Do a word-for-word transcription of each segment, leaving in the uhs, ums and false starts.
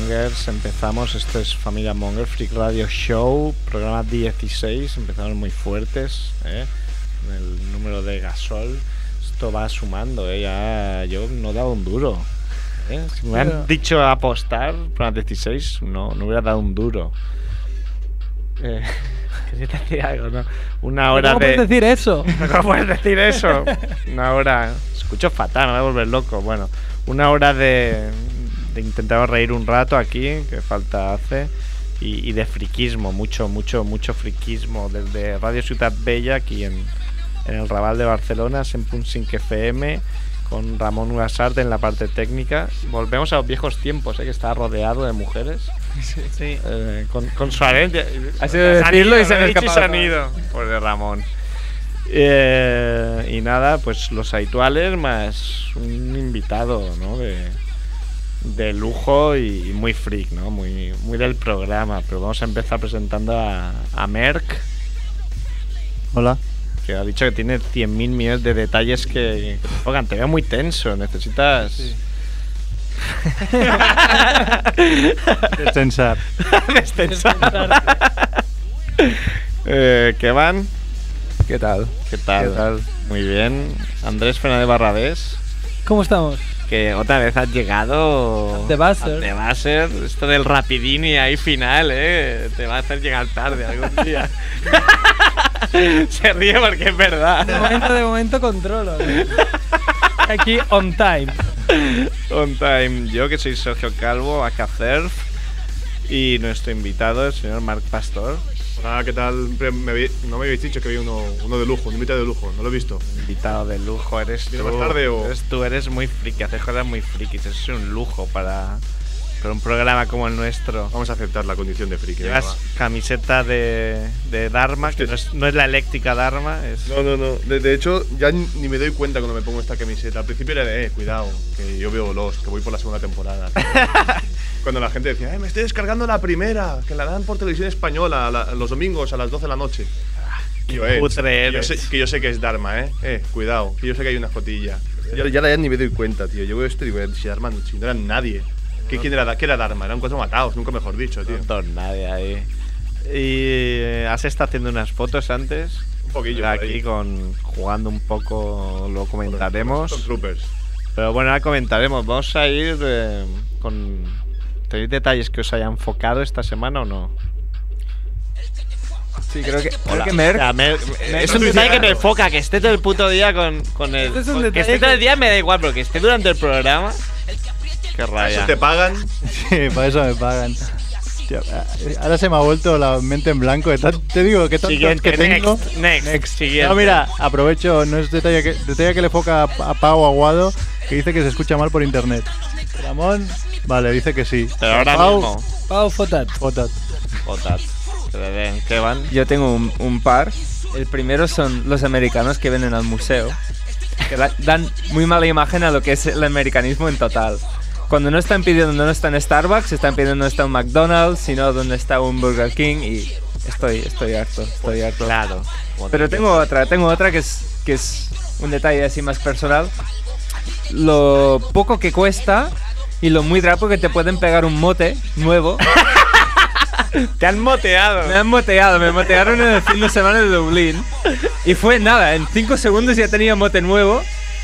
Mongers, empezamos, esto es Familia Monger, Freak Radio Show, programa dieciséis, empezamos muy fuertes, ¿eh? El número de gasol, esto va sumando, ¿eh? Ya yo no he dado un duro, ¿eh? Si me hubieran Pero... dicho apostar para dieciséis, no, no hubiera dado un duro. Eh, quería decir algo, ¿no? Una hora ¿Cómo de... puedes decir eso? ¿Cómo puedes decir eso? Una hora... Escucho fatal, me voy a volver loco. Bueno, una hora de... de intentar reír un rato aquí, que falta hace, y, y de friquismo, mucho, mucho, mucho friquismo, desde Radio Ciutat Bella, aquí en, en el Raval de Barcelona, cent punt cinc F M, con Ramón Ugasart en la parte técnica. Volvemos a los viejos tiempos, ¿eh? Que estaba rodeado de mujeres. Sí, sí. Eh, con, con su herencia. Ha sido decirlo y se me ha escapado. Se han ido. Por de Ramón. Eh, y nada, pues los habituales más un invitado, ¿no? De... de lujo y muy freak, ¿no? Muy, muy del programa. Pero vamos a empezar presentando a, a Merck. Hola. Que ha dicho que tiene cien mil millones de detalles que, que te pongan. Te veo muy tenso, necesitas... Sí. Destensar. Destensar. eh, ¿Qué van? ¿Qué tal? ¿Qué tal? ¿Qué tal? Muy bien. Andrés Fernández Barrabés. ¿Cómo estamos? Que otra vez has llegado The Buzzer. The Buzzer. Esto del rapidín y ahí final, eh, te va a hacer llegar tarde algún día. Se ríe porque es verdad. De momento, de momento controlo, ¿eh? Aquí on time. On time. Yo que soy Sergio Calvo, acá Surf, y nuestro invitado, el señor Marc Pastor. Hola, ¿qué tal? Me vi, no me habéis dicho que había uno, uno de lujo, un invitado de lujo, no lo he visto. Invitado de lujo, eres tú. ¿Viene más tarde o...? Eres tú, eres muy friki, haces cosas muy frikis, eso es un lujo para, para un programa como el nuestro. Vamos a aceptar la condición de friki. Llevas venga, camiseta de, de Dharma, que no es, no es la eléctrica Dharma, es... No, no, no. De, de hecho, ya ni me doy cuenta cuando me pongo esta camiseta. Al principio era de, eh, cuidado, que yo veo Lost, que voy por la segunda temporada. Cuando la gente decía, eh, me estoy descargando la primera, que la dan por televisión española la, los domingos a las doce de la noche. Y yo, eh, putre que, yo sé, que yo sé que es Dharma, eh. Eh, cuidado, que yo sé que hay una jotilla. Ya, ya, ya ni me doy cuenta, tío. Yo veo esto y digo, si Dharma, si no era nadie. ¿Qué, ¿Quién era, ¿Qué era Dharma? Eran cuatro matados, nunca mejor dicho, tío. No, nadie ahí. ¿Y has estado haciendo unas fotos antes? Un poquillo. Aquí con, jugando un poco, lo comentaremos. Son troopers. Pero bueno, ahora comentaremos. Vamos a ir eh, con... ¿Tenéis detalles que os haya enfocado esta semana o no? Sí, creo que, creo Hola. que Merck, O sea, me- me- es un detalle que me enfoca, que esté todo el puto día con, con el... Este es un con- que detalle esté todo el que- día me da igual, pero que esté durante el programa... Qué ¿Eso raya. te pagan? sí, para eso me pagan. Hostia, ahora se me ha vuelto la mente en blanco. de tan- Te digo que tantos Siguiente, que tengo. next, next, siguiente. No, mira, aprovecho, no es detalle que, detalle que le foca a, a Pau Aguado, que dice que se escucha mal por internet. Ramón, vale, dice que sí. Pero ahora Pau, mismo... Pau Fotat. Fotat. Jotas. Que le den, ¿qué van? Yo tengo un, un par. El primero son los americanos que vienen al museo, que da- dan muy mala imagen a lo que es el americanismo en total. Cuando no están pidiendo dónde está en Starbucks, están pidiendo dónde está un McDonald's, sino dónde está un Burger King, y estoy, estoy harto, estoy harto. Claro. Pero tengo otra, tengo otra que es, que es un detalle así más personal. Lo poco que cuesta y lo muy rápido que te pueden pegar un mote nuevo. Te han moteado. Me han moteado, me motearon en el fin de semana de Dublín. Y fue nada, en cinco segundos ya tenía mote nuevo.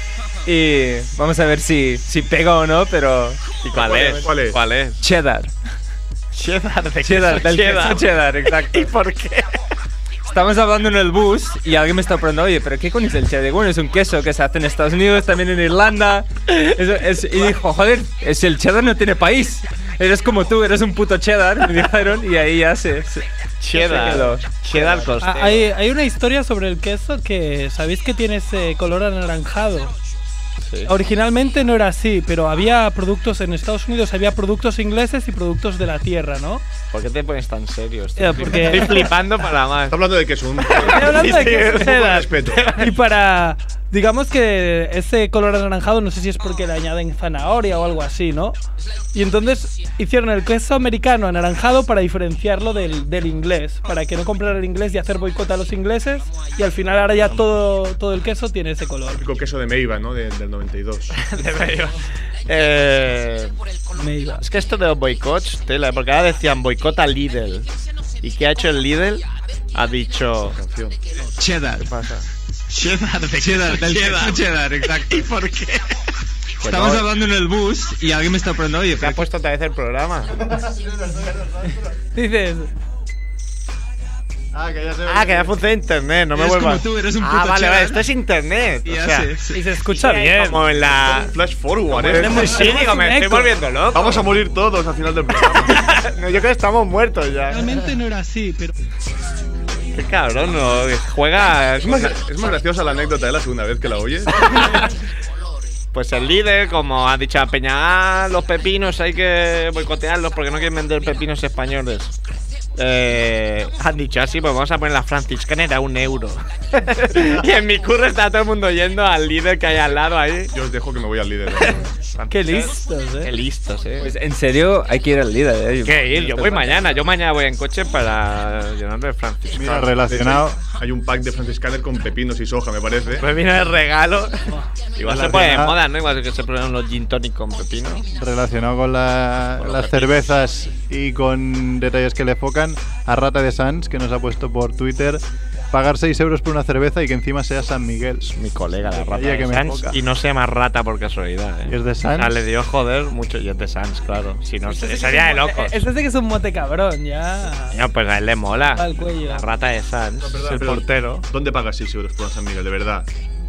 Y vamos a ver si, si pega o no, pero... ¿Y cuál es? ¿Cuál es? ¿Cuál es? Cheddar. Cheddar de Cheddar, queso del queso cheddar, exacto. ¿Y por qué? Estamos hablando en el bus y alguien me está preguntando, oye, ¿pero qué coño es el cheddar? Digo, bueno, es un queso que se hace en Estados Unidos, también en Irlanda. Eso es- y dijo, joder, es el cheddar no tiene país. Eres como tú, eres un puto cheddar, me dijeron, y ahí ya se... se Cheddar. se quedó. Cheddar costero. Ah, hay, hay una historia sobre el queso que sabéis que tiene ese color anaranjado. Sí. Originalmente no era así, pero había productos en Estados Unidos, había productos ingleses y productos de la tierra, ¿no? ¿Por qué te pones tan serio? Estoy, Ya, porque- estoy flipando para más. Está hablando de que es un... Estoy hablando de queso Un poco de cheddar. respeto. Y para, digamos que ese color anaranjado, no sé si es porque le añaden zanahoria o algo así, ¿no? Y entonces hicieron el queso americano anaranjado para diferenciarlo del, del inglés, para que no comprara el inglés y hacer boicot a los ingleses. Y al final ahora ya todo, todo el queso tiene ese color. Típico queso de Meiba, ¿no? De- del noventa y dos. De medio. Eh, Me iba. es que esto de los boicots, tela, porque ahora decían boicota Lidl. ¿Y qué ha hecho el Lidl? Ha dicho... Canción. Cheddar. ¿Qué pasa? Cheddar, de cheddar, del cheddar. cheddar, exacto. ¿Y por qué? Que Estamos no- hablando en el bus y alguien me está preguntando, oye, ¿Te ha pero puesto otra vez el programa? Dices, Ah, que ya se ve. Ah, que ya funciona internet, no me Eres vuelvas. como tú, eres un Ah, puto vale, cheddar. vale, esto es internet. Y o ya sea, sé, sí. y se escucha sí, bien. como en la... Flash forward, Sí, ¿eh? sí, digo, me estoy eco. volviendo loco. Vamos a morir todos al final del programa. No, yo creo que estamos muertos ya. realmente no era así, pero Qué cabrón, no. Juega. Es más, es más graciosa la anécdota de la segunda vez que la oyes. Pues el líder, como ha dicho a Peña, ah, los pepinos hay que boicotearlos porque no quieren vender pepinos españoles. Eh, han dicho así, pues vamos a poner la franciscana a un euro. Y en mi curro está todo el mundo yendo al líder que hay al lado ahí. Yo os dejo que me voy al líder. Qué listos, Qué eh. listos, eh. Pues en serio, hay que ir al líder, ¿eh? ¿Qué ir? Yo voy mañana. Yo mañana voy en coche para llenarme de franciscano. Mira, relacionado. Hay un pack de franciscaner con pepinos y soja, me parece. Me vino de regalo. Igual se pone de Relacionado- moda, ¿no? Igual que se ponen los gin tonic con pepino. Relacionado con la- Con los las pepinos. cervezas y con detalles que le enfocan, a Rata de Sans, que nos ha puesto por Twitter, pagar seis euros por una cerveza y que encima sea San Miguel. Mi colega, la rata Oye, que de me Sans. foca. Y no se llama rata por casualidad, ¿eh? ¿Y es de Sans? O sea, le dio joder mucho. Y es de Sans, claro. Si no, se- sería de locos. Este sí que es un mote cabrón, ya. No, pues a él le mola. Va al cuello. La rata de Sans. Perdón, es el pero, portero. ¿Dónde pagas seis euros por una San Miguel, de verdad?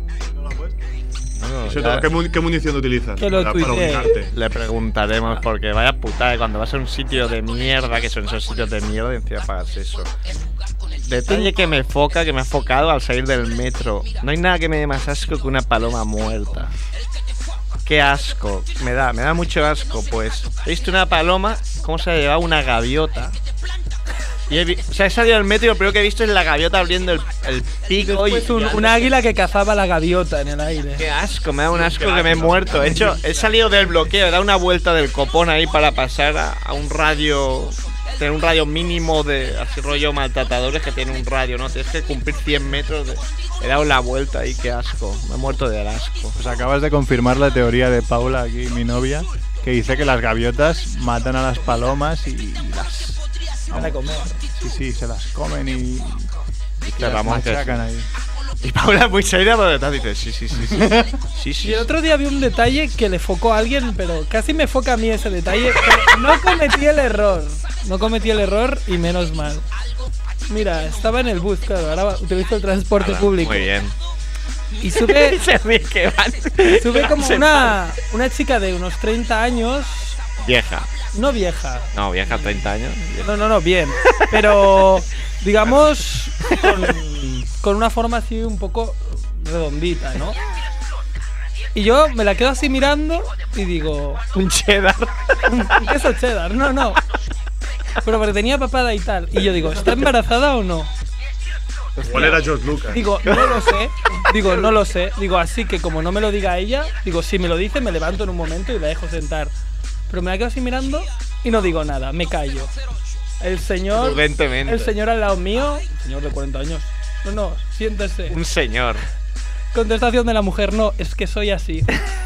No, Eso, ya ¿Qué, mu- qué munición utilizas Que lo para, para tuitee. obligarte? le preguntaremos porque vaya putada cuando vas a un sitio de mierda, que son esos sitios de mierda, y encima pagas eso. Detalle que me foca, que me ha focado al salir del metro. No hay nada que me dé más asco que una paloma muerta. Qué asco, me da, me da mucho asco, pues. He visto una paloma, cómo se ha llevado una gaviota. Y he, vi- o sea, he salido del metro y lo primero que he visto es la gaviota abriendo el, el pico y. Después un, un águila que cazaba la gaviota en el aire. Qué asco, me da un asco que me he muerto. He hecho, he salido del bloqueo, he dado una vuelta del copón ahí para pasar a, a un radio, tener un radio mínimo de, así rollo maltratadores que tiene un radio, ¿no? Tienes que cumplir cien metros. De, he dado la vuelta ahí, qué asco, me he muerto de asco. Pues acabas de confirmar la teoría de Paula, aquí mi novia, que dice que las gaviotas matan a las palomas y, y las... Para comer. Sí, sí, se las comen y, y Dice las Ramón que machacan ahí. Y Paula es muy seria, pero detrás dice, sí, sí, sí, sí. Sí, sí. Y el otro día vi un detalle que le focó a alguien, pero casi me foca a mí ese detalle. Pero no cometí el error. No cometí el error y menos mal. Mira, estaba en el bus, claro, ahora utilizo el transporte Nada, público. Muy bien. Y sube, Se ríe que van. sube como Se una, una chica de unos treinta años, Vieja. no vieja. No, vieja, treinta años. No, no, no, bien. Pero, digamos, con, con una forma así un poco redondita, ¿no? Y yo me la quedo así mirando y digo, Un cheddar. un queso cheddar, no, no. Pero porque tenía papada y tal. Y yo digo, ¿está embarazada o no? ¿Cuál era George Lucas? Digo, no lo sé. Digo, no lo sé. Digo, así que como no me lo diga ella, digo, si me lo dice, me levanto en un momento y la dejo sentar. Pero me la quedo así mirando y no digo nada, me callo. El señor. Prudentemente. El señor al lado mío, señor de cuarenta años. No, no, siéntese. Un señor. Contestación de la mujer, no, es que soy así.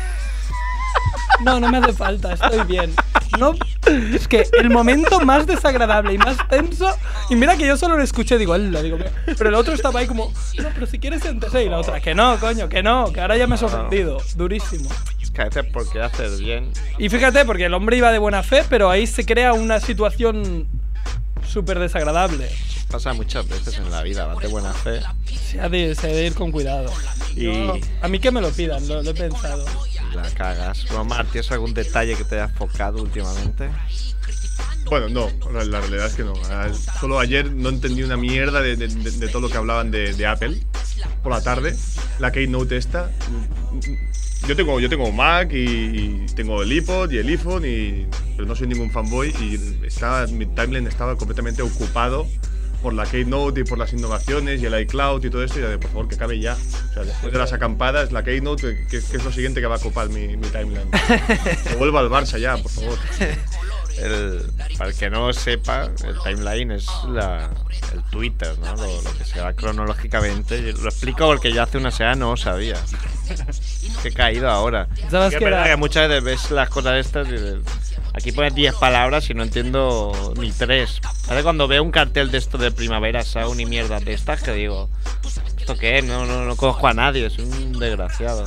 No, no me hace falta, estoy bien. No, es que el momento más desagradable y más tenso. Y mira que yo solo lo escuché, digo, "Ala", digo, mira. Pero el otro estaba ahí como, no, pero si quieres sentarse. Y la otra, que no, coño, que no, que ahora ya me has ofendido. Durísimo. Es que a veces porque haces bien. Y fíjate, porque el hombre iba de buena fe, pero ahí se crea una situación súper desagradable. Pasa muchas veces en la vida, vas de buena fe. Se ha de, se ha de ir con cuidado. Y Yo- a mí que me lo pidan, lo, lo he pensado. la cagas. Bueno, Mar, ¿tienes algún detalle que te haya enfocado últimamente? Bueno, no, la, la realidad es que no. Ah, Solo ayer no entendí una mierda de, de- de- de todo lo que hablaban de, de Apple por la tarde. La Keynote esta. Yo tengo, yo tengo Mac y, y tengo el iPod y el iPhone, y, pero no soy ningún fanboy y estaba, mi timeline estaba completamente ocupado por la Keynote y por las innovaciones y el iCloud y todo esto. Y yo de, por favor, que acabe ya. O sea, después de las acampadas, la Keynote, que, que es lo siguiente que va a ocupar mi, mi timeline. Que vuelva al Barça ya, por favor. El, para el que no sepa, el timeline es la, el Twitter, ¿no? Lo, lo que se va cronológicamente. Yo lo explico porque yo hace una semana no lo sabía. que he caído ahora. Pensabas Que es que verdad era- que muchas veces ves las cosas estas y dices, aquí pones diez palabras y no entiendo ni tres. Ahora cuando veo un cartel de esto de Primavera Sound y mierdas de estas que digo, ¿esto qué es? No, no, no conozco a nadie, soy un desgraciado.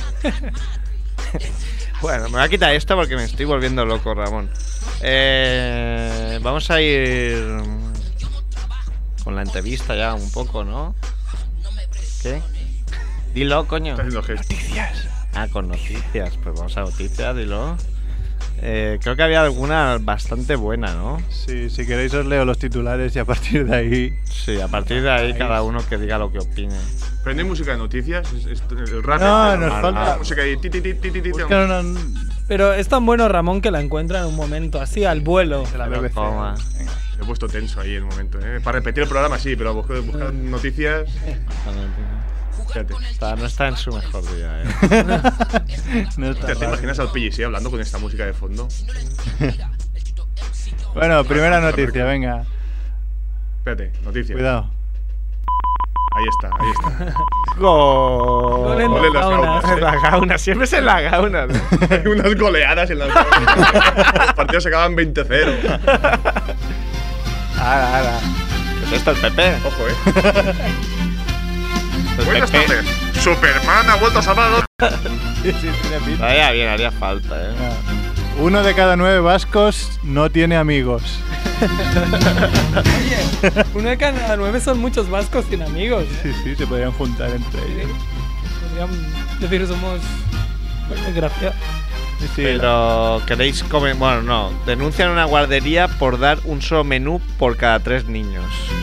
Bueno, me voy a quitar esta porque me estoy volviendo loco, Ramón. Eh, vamos a ir con la entrevista ya un poco, ¿no? ¿Qué? Dilo, coño. Está haciendo gestos. Ah, con noticias. Pues vamos a noticias, dilo. Eh, creo que había alguna bastante buena, ¿no? Sí, si queréis os leo los titulares y a partir de ahí... Sí, a partir de ahí cada uno que diga lo que opine. Pero no hay música de noticias. Es, es- el rap No, este, nos ah, falta- ah, música ahí. Ti, ti, ti, ti, ti, ti, Busca una Pero es tan bueno, Ramón, que la encuentra en un momento, así, al vuelo. de la Pero B B C. toma. Venga. Me he puesto tenso ahí en el momento. ¿eh? Para repetir el programa sí, pero buscar, buscar noticias. Fíjate. Está- no está en su mejor día, eh. No está ¿Te, te mal. imaginas al P G C hablando con esta música de fondo? Bueno, primera noticia, venga. Espérate, noticias. Cuidado. Ahí está, ahí está. Gol. Gol en Gol en las Gauna. gaunas. En la gauna, siempre es en la gauna. ¿no? Hay unas goleadas en las Los partidos se acaban veinte cero. Ahora, ahora. ¿Qué es esto, el Pepe? Ojo, eh. El Buenas Pepe. tardes. Superman ha vuelto a salvar a Sí, sí, tiene pinta. Vaya bien, haría falta, eh. Venga. Uno de cada nueve vascos no tiene amigos. Uno de cada nueve son muchos vascos sin amigos. Sí, sí, se podrían juntar entre ellos. Podrían decir que somos desgraciados. Sí, sí, Pero queréis comer. Bueno, no. Denuncian una guardería por dar un solo menú por cada tres niños.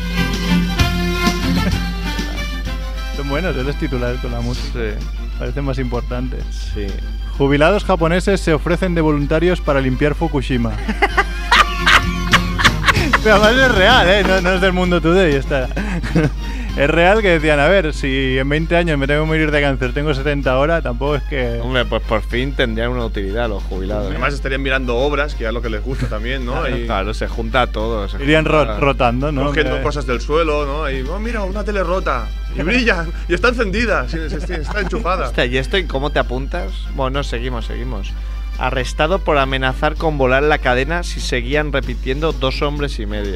son buenos ¿eh? Los titulares con la música. Sí, Parecen más importantes. sí. Jubilados japoneses se ofrecen de voluntarios para limpiar Fukushima. Pero además es real, ¿eh? No, no es del Mundo Today, está. Es real que decían, a ver, si en veinte años me tengo que morir de cáncer, tengo setenta ahora, tampoco es que... Hombre, pues por fin tendrían una utilidad los jubilados. Además estarían mirando obras, que es lo que les gusta también, ¿no? Claro, Y claro, se junta todo. se Irían ro- junta- rotando, ¿no? cogiendo Que- cosas del suelo, ¿no? Y, oh, mira, una tele rota. Y brilla. Y está encendida. Sí, sí, sí, está enchufada. Hostia, ¿y esto y cómo te apuntas? Bueno, seguimos, seguimos. Arrestado por amenazar con volar la cadena si seguían repitiendo dos hombres y medio.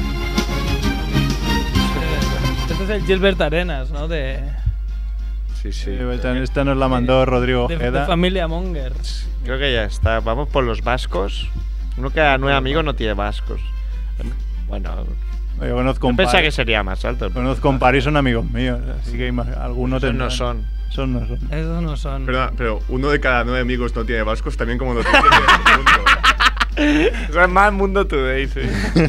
Este es el Gilbert Arenas, ¿no? De, Sí, sí. Sí, esta, esta nos la mandó Rodrigo de, de Ojeda. familia Monger. Creo que ya está. Vamos por los vascos. Uno que a nueve amigos no tiene vascos. Bueno, Yo conozco un yo pensaba par, que sería más alto. el conozco un par y son amigos míos, así que ima- algunos Esos no tendrán. son. Son no son. Esos no son. Perdona, pero uno de cada nueve amigos no tiene vascos, también como noticia tiene un punto, ¿eh? Eso es más Mundo Today, sí.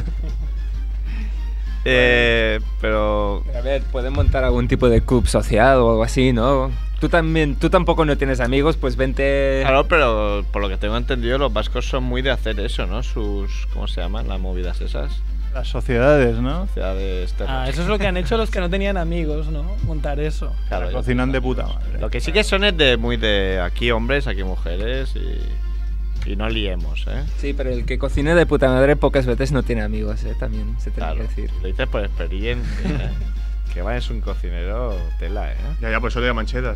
eh, pero... A ver, pueden montar algún tipo de club social o algo así, ¿no? Tú también, tú tampoco no tienes amigos, pues vente. Claro, pero por lo que tengo entendido, los vascos son muy de hacer eso, ¿no? Sus... ¿Cómo se llaman? Las movidas esas. Las sociedades, ¿no? Ciudades Ah, eso es lo que han hecho los que no tenían amigos, ¿no? Montar eso. Claro, yo- Cocinan de puta madre. Lo que sí que son es de muy de aquí hombres, aquí mujeres y, y no liemos, ¿eh? Sí, pero el que cocine de puta madre pocas veces no tiene amigos, ¿eh? También se tiene Claro, que decir. lo dices por experiencia. ¿eh? Que va es un cocinero tela, ¿eh? Ya, ya, pues eso le llaman cheddar.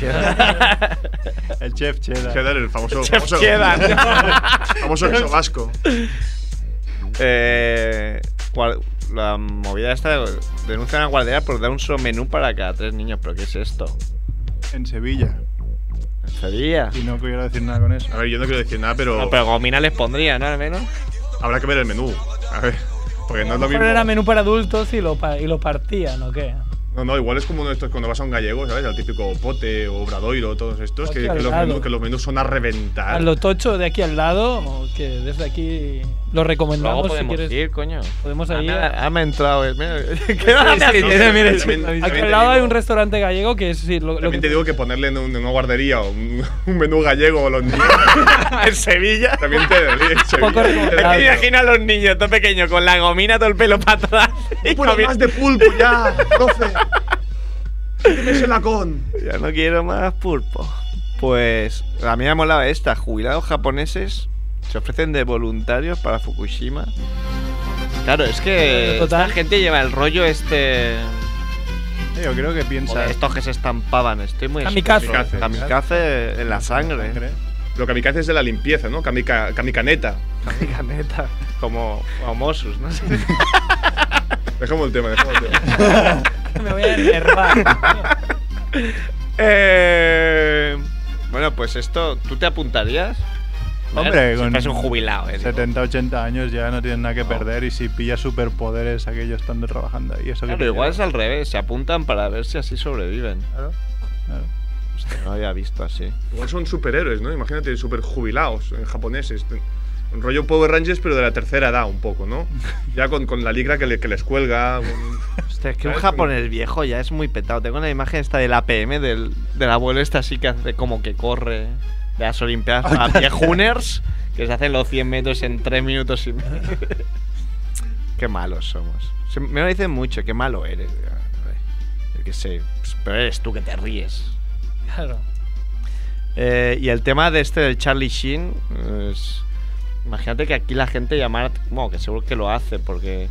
El chef cheddar. Cheddar, el famoso. Chef famoso cheddar. famoso queso vasco. Eh, guar- la movida esta de- denuncia a una guardería por dar un solo menú para cada tres niños. ¿Pero qué es esto? En Sevilla. ¿En Sevilla? Y no quiero decir nada con eso. A ver, yo no quiero decir nada, pero, No, pero gomina les pondría, ¿no? Al menos. habrá que ver el menú. A ver, porque no es lo mismo. Pero era menú para adultos y lo, pa- y lo partían, ¿o qué? No, no, igual es como uno de estos cuando vas a un gallego, ¿sabes? El típico pote o obradoiro, todos estos, que, Hostia, que los al lado. menús, que los menús son a reventar. A lo tocho de aquí al lado, o que desde aquí lo recomendamos Luego si podemos quieres. ir, coño. Podemos Ah, ir. me ha, ah, me ha entrado. eh, Mira, ¿qué Sí, vas a sí, hacer? mira, mira, También- sí, también- también Aquí también al te lado hay digo- un restaurante gallego que sí. Lo, lo También que- te digo que ponerle en, un- en una guardería un, un menú gallego a los niños. En Sevilla. También te digo. Poco recomendable. Es que imagina a los niños, todo pequeños, con la gomina, todo el pelo para atrás. y ¡Un poco comi- más de pulpo ya, profe! Dime ese lacón. Ya no quiero más pulpo. Pues a mí me ha molado esta. Jubilados japoneses se ofrecen de voluntarios para Fukushima. Claro, es que Total. esta gente lleva el rollo este Yo creo que piensa. Joder, estos que se estampaban, estoy muy Kamikaze. Kamikaze, Kamikaze en la sangre. Lo kamikaze es de la limpieza, ¿no? Kamika, kamikaneta. Kamikaneta. Como Homosus, ¿no? Dejamos el tema, dejamos el tema. Me voy a enervar. eh, bueno, pues esto, ¿tú te apuntarías? Hombre, Si con fueras un jubilado, ¿eh? setenta, ochenta años ya no tienen nada que perder y si pillas superpoderes aquellos estando trabajando ahí, eso que Claro, te igual lleva. es al revés, se apuntan para ver si así sobreviven. Claro, claro. Hostia, no había visto así. Igual son superhéroes, ¿no? Imagínate, super jubilados en japoneses. Un rollo Power Rangers, pero de la tercera edad, un poco, ¿no? Ya con, con la ligra que, le, que les cuelga. Con... Hostia, es que un ¿Sabes? japonés viejo ya es muy petado. Tengo una imagen esta del A P M, del, del abuelo este así que hace como que corre de las Olimpiadas a pie Hunners, que se hacen los cien metros en tres minutos y medio. Qué malos somos. Se- me lo dicen mucho, qué malo eres. Yo qué sé, pues, pero eres tú que te ríes. Claro. Eh, y el tema de este del Charlie Sheen es, imagínate que aquí la gente llamara, bueno, que seguro que lo hace porque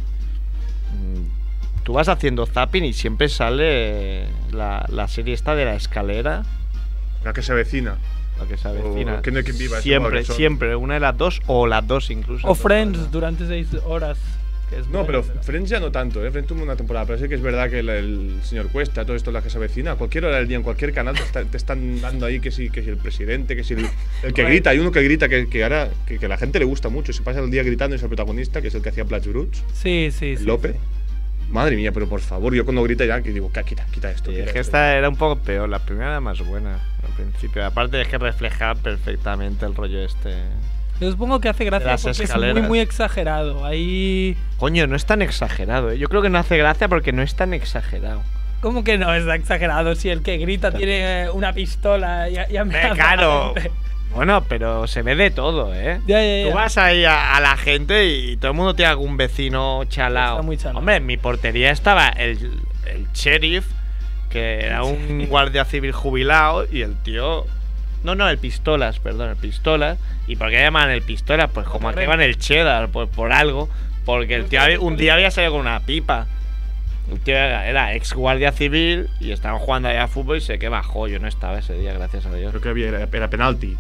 mm, tú vas haciendo zapping y siempre sale la, la serie esta de la escalera, La que se avecina. la que se O avecina. Quién es quien viva, eso siempre, igual que son. siempre, una de las dos o las dos incluso. O Friends durante seis horas. Que es No, pero bueno. Friends ya no tanto, ¿eh? Friends tuvo una temporada, pero sí que es verdad que el, el señor Cuesta, todo esto, la que se avecina, a cualquier hora del día, en cualquier canal, te, está- te están dando ahí que si, que si el presidente, que si el, el que grita. Hay uno que grita que, que ahora que, que a la gente le gusta mucho, se pasa el día gritando y es el protagonista, que es el que hacía Blach Bruts, Sí, sí, sí. Lope. sí. Madre mía, pero por favor, yo cuando grita ya que digo, "Ca- quita, quita esto. Sí, quita es que esto". esta era un poco peor, la primera era más buena al principio. Aparte es que reflejaba perfectamente el rollo este. Yo supongo que hace gracia Las porque es muy, escaleras. muy exagerado. Ahí. Coño, no es tan exagerado, ¿eh? Yo creo que no hace gracia porque no es tan exagerado. ¿Cómo que no es exagerado? Si el que grita tiene eh, una pistola, ya, ya me Eh, claro. Bueno, pero se ve de todo, ¿eh? Ya, ya, ya. Tú vas ahí a, a la gente y todo el mundo tiene algún vecino chalao. Está muy chalao. Hombre, en mi portería estaba el, el sheriff, que era un guardia civil jubilado, y el tío... No, no, el pistolas, perdón, el pistolas. ¿Y por qué llaman el pistolas? Pues como que llaman el cheddar, pues por algo. Porque el tío había- un día había salido con una pipa. El tío era, era ex guardia civil y estaban jugando ahí a fútbol y sé que bajó. Yo no estaba ese día, gracias a Dios. Creo que había, era, era penalti.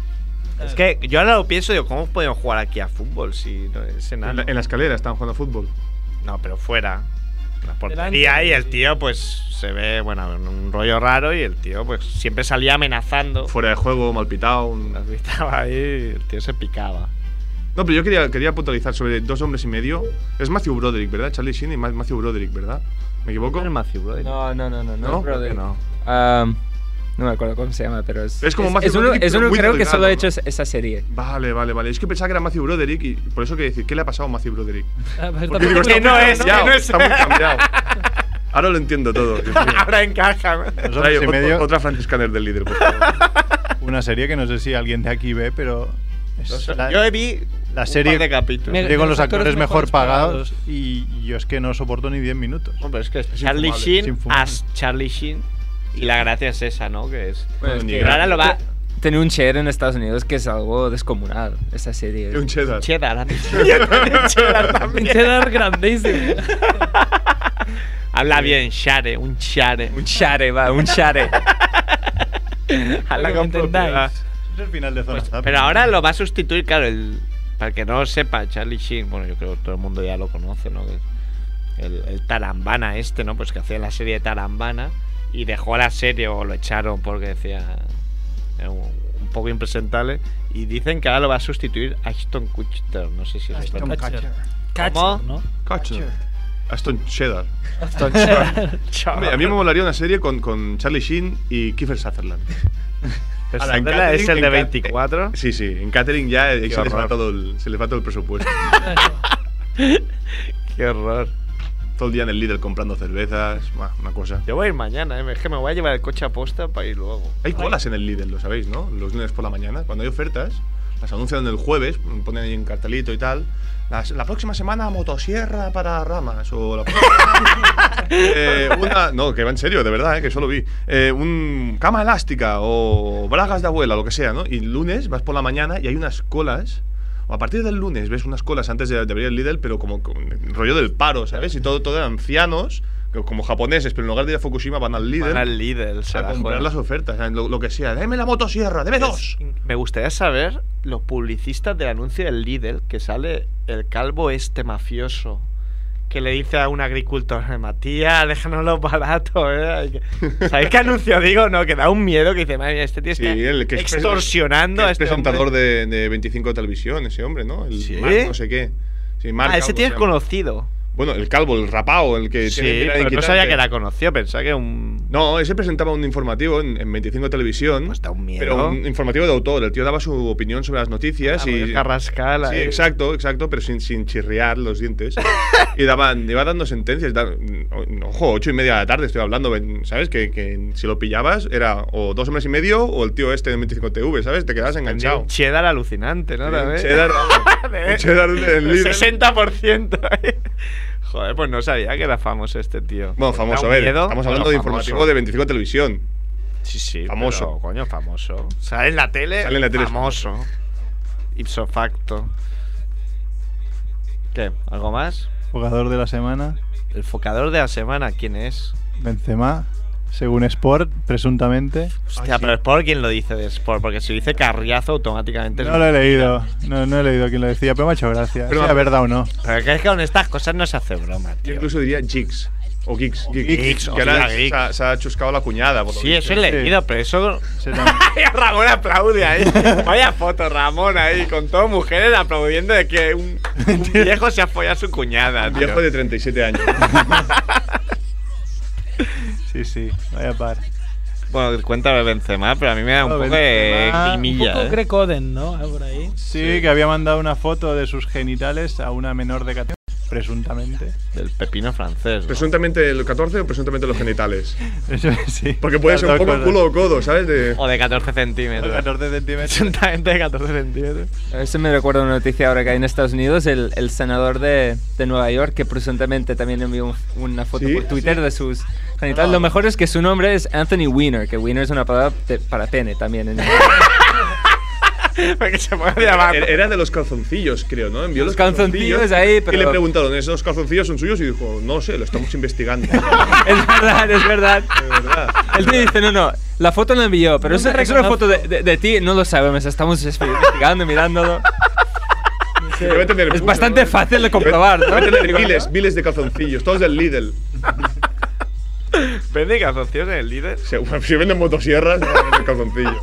Es que yo ahora lo pienso, digo, ¿cómo podemos jugar aquí a fútbol si no es En enano? la, en la escalera estaban jugando a fútbol. No, pero fuera. La portería Delante, y el sí. tío pues se ve, bueno, en un rollo raro y el tío pues siempre salía amenazando. Fuera de juego, mal pitado. un- Estaba ahí y el tío se picaba. No, pero yo quería, quería puntualizar sobre Dos hombres y medio. Es Matthew Broderick, ¿verdad? Charlie Sheen y Ma- Matthew Broderick, ¿verdad? ¿Me equivoco? ¿Con el Matthew Broderick? No, no, no, no. ¿No? No, es Broderick. No. Um, no me acuerdo cómo se llama, pero es. Es como es, Matthew es uno, Broderick, es pero uno muy creo que delgado, solo ha ¿no? hecho esa, esa serie. Vale, vale, vale. Es que pensaba que era Matthew Broderick y por eso quería decir, ¿qué le ha pasado a Matthew Broderick? Ah, pues Porque digo, tampoco- está Que no muy es, que cambiado, no es. está muy cambiado. Ahora lo entiendo todo. Dios mío. Ahora encaja. Dos Trae hombres y ot- medio, otra franciscaner del líder, por favor. una serie que no sé si alguien de aquí ve, pero es la, Yo vi la un serie par de capítulos. Me- serie con los los actores actores mejor mejores pagados pagados. y yo es que no soporto ni diez minutos. Hombre, es que es Es Charlie infumable, Sheen es infumable. as Charlie Sheen. Y la gracia es esa, ¿no? Que es. Bueno, es Ni que Pero ahora lo va. Tener un share en Estados Unidos que es algo descomunal, esa serie. Y un cheddar. Cheddar, ha dicho. Cheddar también. Un cheddar grandísimo. Habla bien, Share, un Share. Un share, va, un share. Habla Lo con que propiedad. entendáis. Es el final de Zona Zapping. Pero ahora lo va a sustituir, claro, el. Para el que no lo sepa, Charlie Sheen, bueno, yo creo que todo el mundo ya lo conoce, ¿no? Que es el, el Tarambana este, ¿no? Pues que hacía la serie de Tarambana y dejó la serie o lo echaron porque decía era un, un poco impresentable. Y dicen que ahora lo va a sustituir Ashton Kutcher, no sé si es Ashton verdad. Kutcher. Catcher, ¿no? Catcher. Aston Cheddar. Ashton Cheddar. Hombre, a mí me molaría una serie con, con Charlie Sheen y Kiefer Sutherland. Ahora, en Sandela es catering- el de en cat- veinticuatro. Sí, sí, en catering ya eh, se les, va horror. todo el, se les va todo el presupuesto. Qué horror. Todo el día en el Lidl comprando cervezas, buah, una cosa. Yo voy a ir mañana, ¿eh? Es que me voy a llevar el coche a posta para ir luego. Hay colas en el Lidl, lo sabéis, ¿no? Los lunes por la mañana, cuando hay ofertas, las anuncian el jueves, ponen ahí en cartelito y tal. Las- la próxima semana motosierra para ramas o la próxima semana, eh, una, no, que va en serio, de verdad, eh, que solo vi. Eh, un cama elástica o bragas de abuela, lo que sea, ¿no? Y el lunes vas por la mañana y hay unas colas. O a partir del lunes ves unas colas antes de, de abrir el Lidl, pero como con rollo del paro, ¿sabes? Y todo, todo de ancianos como japoneses, pero en lugar de ir a Fukushima van al Lidl. Van al Lidl, se a la comprar juegan. las ofertas, o sea, lo, lo que sea. Dame la motosierra, dame dos. Me gustaría saber los publicistas del anuncio del Lidl que sale el calvo este mafioso que le dice a un agricultor, Matías, déjanos los baratos, ¿eh? ¿Sabéis qué anuncio digo? No, que da un miedo que dice, madre mía, este tío está Sí, el que es pre- extorsionando que a es este presentador hombre. de, de veinticinco de televisión, ese hombre, ¿no? El ¿Sí? Marc no sé qué. Sí, Marc Ah, ese algo tío se es llama. conocido. Bueno, el calvo, el rapao, el que Sí, tiene mirada pero no inquietante. sabía que era conocido, pensaba que era un... No, ese presentaba un informativo en, en veinticinco televisión. Pues da un miedo. Pero un informativo de autor. El tío daba su opinión sobre las noticias Ah, y. rollo Carrascal Sí, ahí. exacto, exacto, pero sin, sin chirriar los dientes. Y daban, iba dando sentencias. da- ojo, ocho y media de la tarde estoy hablando, ven, ¿sabes? Que, que si lo pillabas era o dos hombres y medio o el tío este de veinticinco T V, ¿sabes? Te quedabas Tendría enganchado. un cheddar alucinante, ¿no? Sí, También. cheddar, vamos. De- Un cheddar del del Lidl. sesenta por ciento. Joder, pues no sabía que era famoso este tío. Bueno, Da famoso, un a ver. miedo, Estamos pero hablando de famoso. informativo de veinticinco televisión. Sí, sí. Famoso. pero, coño, famoso. Sale en la tele. Sale en la tele, Famoso. Ipso facto. ¿Qué? ¿Algo más? Jugador de la semana, El focador de la semana, ¿quién es? Benzema, según Sport, presuntamente. Hostia, pero Sport, ¿quién lo dice de Sport? Porque si dice Carriazo, automáticamente es No lo he leído, no, no he leído quién lo decía, pero me ha hecho gracia. Pero- Sea verdad o no. Pero que es que con estas cosas no se hace broma, Yo tío. incluso diría Jigs. O Geeks. Geeks. Geeks, que ahora hostia, Geeks. se ha, se ha chuscado la cuñada. Por lo Sí, visto. eso he leído, pero eso... Se llama- Ramón aplaude ahí. Vaya foto, Ramón ahí, con todas mujeres aplaudiendo de que un, un viejo se ha follado a su cuñada, tío. Viejo de treinta y siete años. Sí, sí, vaya par. Bueno, cuéntame Benzema, pero a mí me da un No, poco de Benzema, Un crimilla, poco ¿eh? Greg Oden, ¿no? Por ahí. Sí, que había mandado una foto de sus genitales a una menor de catorce, presuntamente. Del pepino francés, ¿no? ¿Presuntamente el catorce o presuntamente los genitales? Eso sí. Porque puede Las ser un dos poco cosas. culo o codo, ¿sabes? De... O de catorce centímetros. catorce centímetros. Presuntamente de catorce centímetros. Eso me recuerda una noticia ahora que hay en Estados Unidos, el, el senador de, de Nueva York, que presuntamente también envió un- una foto Sí, por Twitter sí. de sus genitales. Lo mejor es que su nombre es Anthony Weiner, que Weiner es una palabra de- para pene también. En Porque se puede llamar. Era era de los calzoncillos, creo, ¿no? Envió Los calzoncillos ahí, pero- Y le preguntaron, ¿esos calzoncillos son suyos? Y dijo, no sé, lo estamos investigando. es verdad, es verdad. De verdad. Él te dice, no, no, la foto la envió, pero No es, te es una reconozco. foto de, de- de ti, no lo sabemos, estamos investigando, mirándolo. Debe tener Es mucho, bastante ¿no? fácil de comprobar, ¿no? Debe tener miles, miles de calzoncillos, todos del Lidl. ¿Vende calzoncillos en el líder? Si, si venden motosierras, no venden calzoncillos.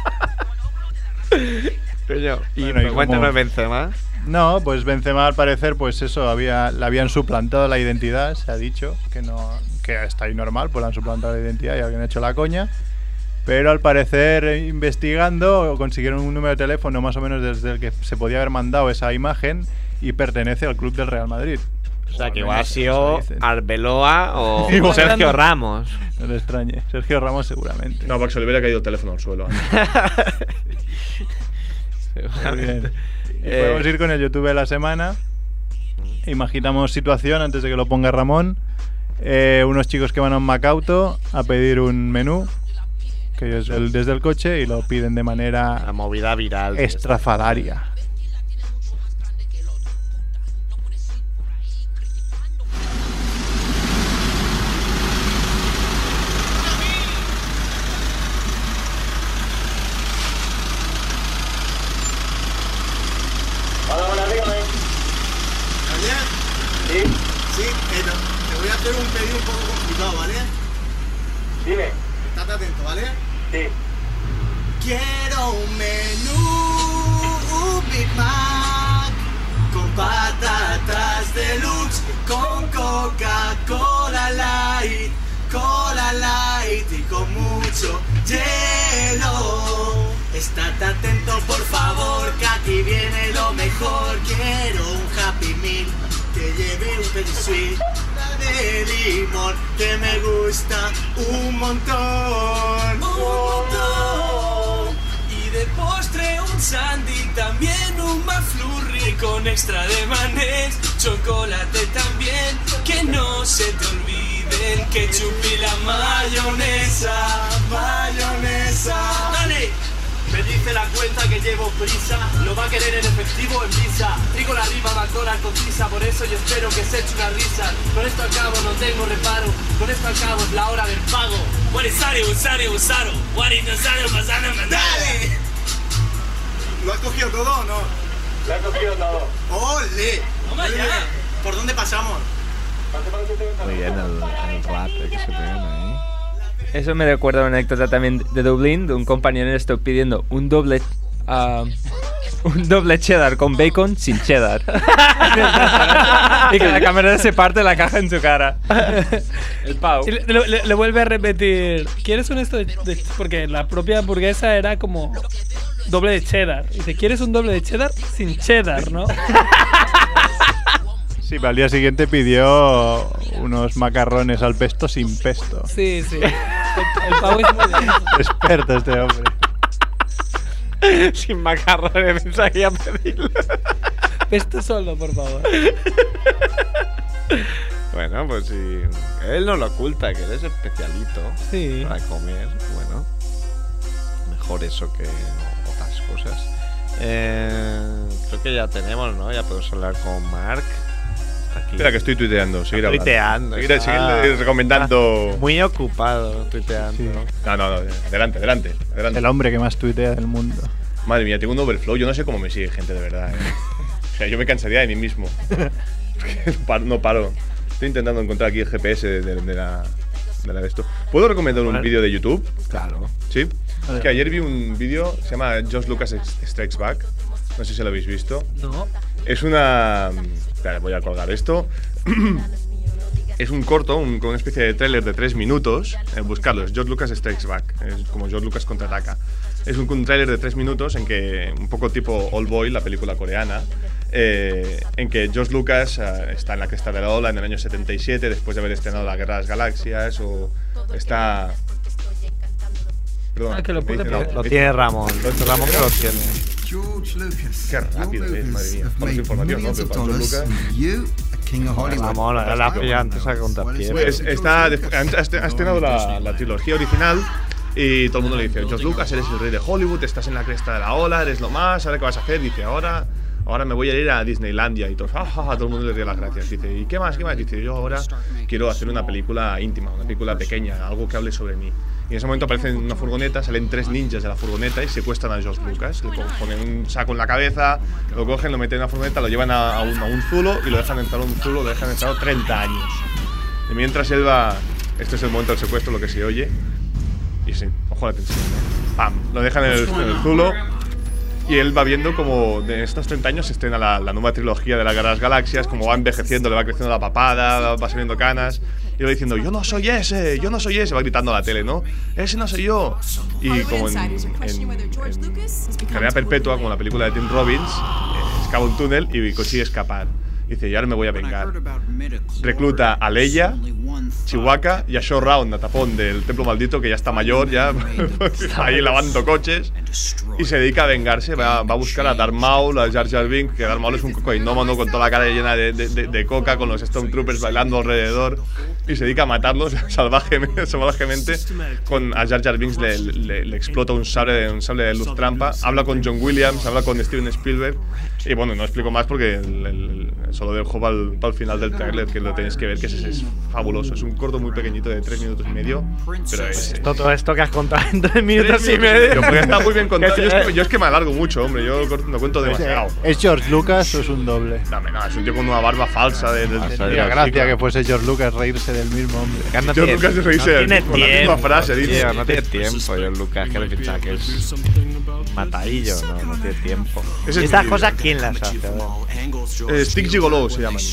Coño. Y Bueno, y pues cuéntame como- Benzema. No, pues Benzema al parecer, pues eso, había, le habían suplantado la identidad, se ha dicho, que no, que está ahí normal, pues le han suplantado la identidad y habían hecho la coña. Pero al parecer, eh, investigando, consiguieron un número de teléfono más o menos desde el que se podía haber mandado esa imagen y pertenece al club del Real Madrid. O sea, que Al igual ha menos sido eso dicen. Arbeloa o Igual. Sergio Ramos. No le extrañe. Sergio Ramos seguramente. No, para que se le hubiera caído el teléfono al suelo. Muy bien. Y Eh, podemos ir con el YouTube de la semana. Imaginamos situación antes de que lo ponga Ramón. Eh, unos chicos que van a un Macauto a pedir un menú que es el- desde el coche y lo piden de La manera movida viral. estrafalaria. Sí, sí, eh, te voy a hacer un pedido un poco complicado, ¿vale? Dime. Estate atento, ¿vale? Sí. Quiero un menú, un Big Mac, con patatas deluxe, con Coca-Cola Light, Cola Light y con mucho hielo. Estate atento, por favor, que aquí viene lo mejor. Quiero un Happy Meal que lleve un Petit Suisse de limón que me gusta un montón. Un montón. Y de postre un sandy, también un McFlurry con extra de manés, chocolate también, que no se te olviden ketchup y la mayonesa, mayonesa. Dale. Me dice la cuenta que llevo prisa, lo va a querer en efectivo o en visa. Digo la rima McDonald's concisa, por eso yo espero que se eche una risa. Con esto acabo, no tengo reparo, con esto acabo es la hora del pago. Guarisari, usari, usaro, guarinasari, masana, mandale. ¿Lo has cogido todo o no? Lo has cogido todo. ¡Ole! ¿Por dónde pasamos? Muy bien el, el rap que se pegan ahí. Eso me recuerda a una anécdota también de Dublín, de un compañero esto pidiendo un doble uh, un doble cheddar con bacon sin cheddar. Y que la camarera se parte la caja en su cara. El pavo. Y le, le- le vuelve a repetir, ¿quieres un esto de, de- porque la propia hamburguesa era como doble de cheddar. Y dice, ¿quieres un doble de cheddar sin cheddar, no? Sí, pero al día siguiente pidió unos macarrones al pesto sin pesto. Sí, sí. El, el pavo es muy bien. Experto este hombre. Sin macarrones, pensaba que iba a pedirlo. Pesto solo, por favor. Bueno, pues sí. Él no lo oculta, que él es especialito Sí. para comer. Bueno, mejor eso que otras cosas. Eh, creo que ya tenemos, ¿no? Ya podemos hablar con Marc. Está aquí. Espera, que estoy tuiteando. Seguir hablando. Tuiteando. Seguir, está- seguir recomendando. está Muy ocupado tuiteando. Sí. No, no, no. Adelante, adelante. adelante. El hombre que más tuitea del mundo. Madre mía, tengo un overflow. Yo no sé cómo me sigue gente de verdad. ¿eh? O sea, yo me cansaría de mí mismo. Porque no paro- no paro. Estoy intentando encontrar aquí el G P S de, de- de la, de la de esto. ¿Puedo recomendar un Bueno. vídeo de YouTube? Claro. Sí. Es que ayer vi un vídeo, se llama George Lucas Strikes Back. No sé si lo habéis visto. No. Es una. Espera, voy a colgar esto. Es un corto, un- con una especie de tráiler de tres minutos. Eh, buscarlo, es George Lucas Strikes Back. Es como George Lucas contraataca. Es un, un tráiler de tres minutos en que, un poco tipo Old Boy, la película coreana, eh, en que George Lucas eh, está en la cresta de la ola en el año setenta y siete, después de haber estrenado La Guerra de las Galaxias, o está. Perdón, Ah, que lo me puede dice- poner. no, Lo me tiene Ramón. Ramón que lo tiene. George Lucas. Qué rápido es, madre mía. Toda esa información, ¿no? Que para George Lucas. Ramón, la la pilla antes a contrapié. Pues está, ha ha estrenado la, la trilogía original y todo el mundo le dice, George Lucas, eres el rey de Hollywood, estás en la cresta de la ola, eres lo más, ¿ahora qué vas a hacer? Dice, ahora, ahora me voy a ir a Disneylandia y todos, ah, ja, ja, todo el mundo le dio las gracias. Dice, ¿y qué más? ¿Qué más? Dice, yo ahora quiero hacer una película íntima, una película pequeña, algo que hable sobre mí. Y en ese momento aparecen en una furgoneta, salen tres ninjas de la furgoneta y secuestran a George Lucas. Le ponen un saco en la cabeza, lo cogen, lo meten en la furgoneta, lo llevan a, a, un, a un zulo y lo dejan entrar a un zulo, lo dejan entrar treinta años. Y mientras él va, este es el momento del secuestro, lo que se oye. Y sí, ojo a la tensión. ¡Pam! Lo dejan en el, en el zulo y él va viendo como de estos treinta años se estrena la, la nueva trilogía de la Guerra de las Galaxias, como va envejeciendo, le va creciendo la papada, va saliendo canas. Y va diciendo, yo no soy ese, yo no soy ese, va gritando a la tele, ¿no? Ese no soy yo. Y como en, en, en cadena perpetua, como la película de Tim Robbins, eh, escapa un túnel y consigue escapar. Dice, y ahora me voy a vengar. Recluta a Leia, Chewbacca y a Shaw Round, a tapón del Templo Maldito, que ya está mayor, ya está ahí lavando coches. Y se dedica a vengarse, va, va a buscar a Darth Maul, a Jar Jar Binks, que Darth Maul es un cocainómano con toda la cara llena de, de, de, de coca, con los Stormtroopers bailando alrededor. Y se dedica a matarlos salvajemente, salvajemente con a Jar Jar Binks le, le, le explota un sable, un sable de luz trampa. Habla con John Williams, habla con Steven Spielberg. Y bueno, no explico más porque el, el, el, solo dejo para el, para el final del trailer, que lo tenéis que ver, que es, es fabuloso. Es un corto muy pequeñito de tres minutos y medio, pero es... Todo, todo esto que has contado en tres minutos y medio. Porque está muy bien contado. Yo es, que, yo es que me alargo mucho, hombre. Yo lo cuento demasiado. ¿Es George Lucas o es un doble? Dame nada, es un tío con una barba falsa. De, de, de, Sería gracia que fuese George Lucas reírse del mismo hombre. No George Lucas se reírse no tiene con la tiempo, misma frase, dice. tío, no tiene tiempo, George Lucas, que le piensa que es matadillo, no, no tiene tiempo. Es ¿Y estas increíble. cosas quién las hace? A ver. Eh, Stick Gigolo se llaman.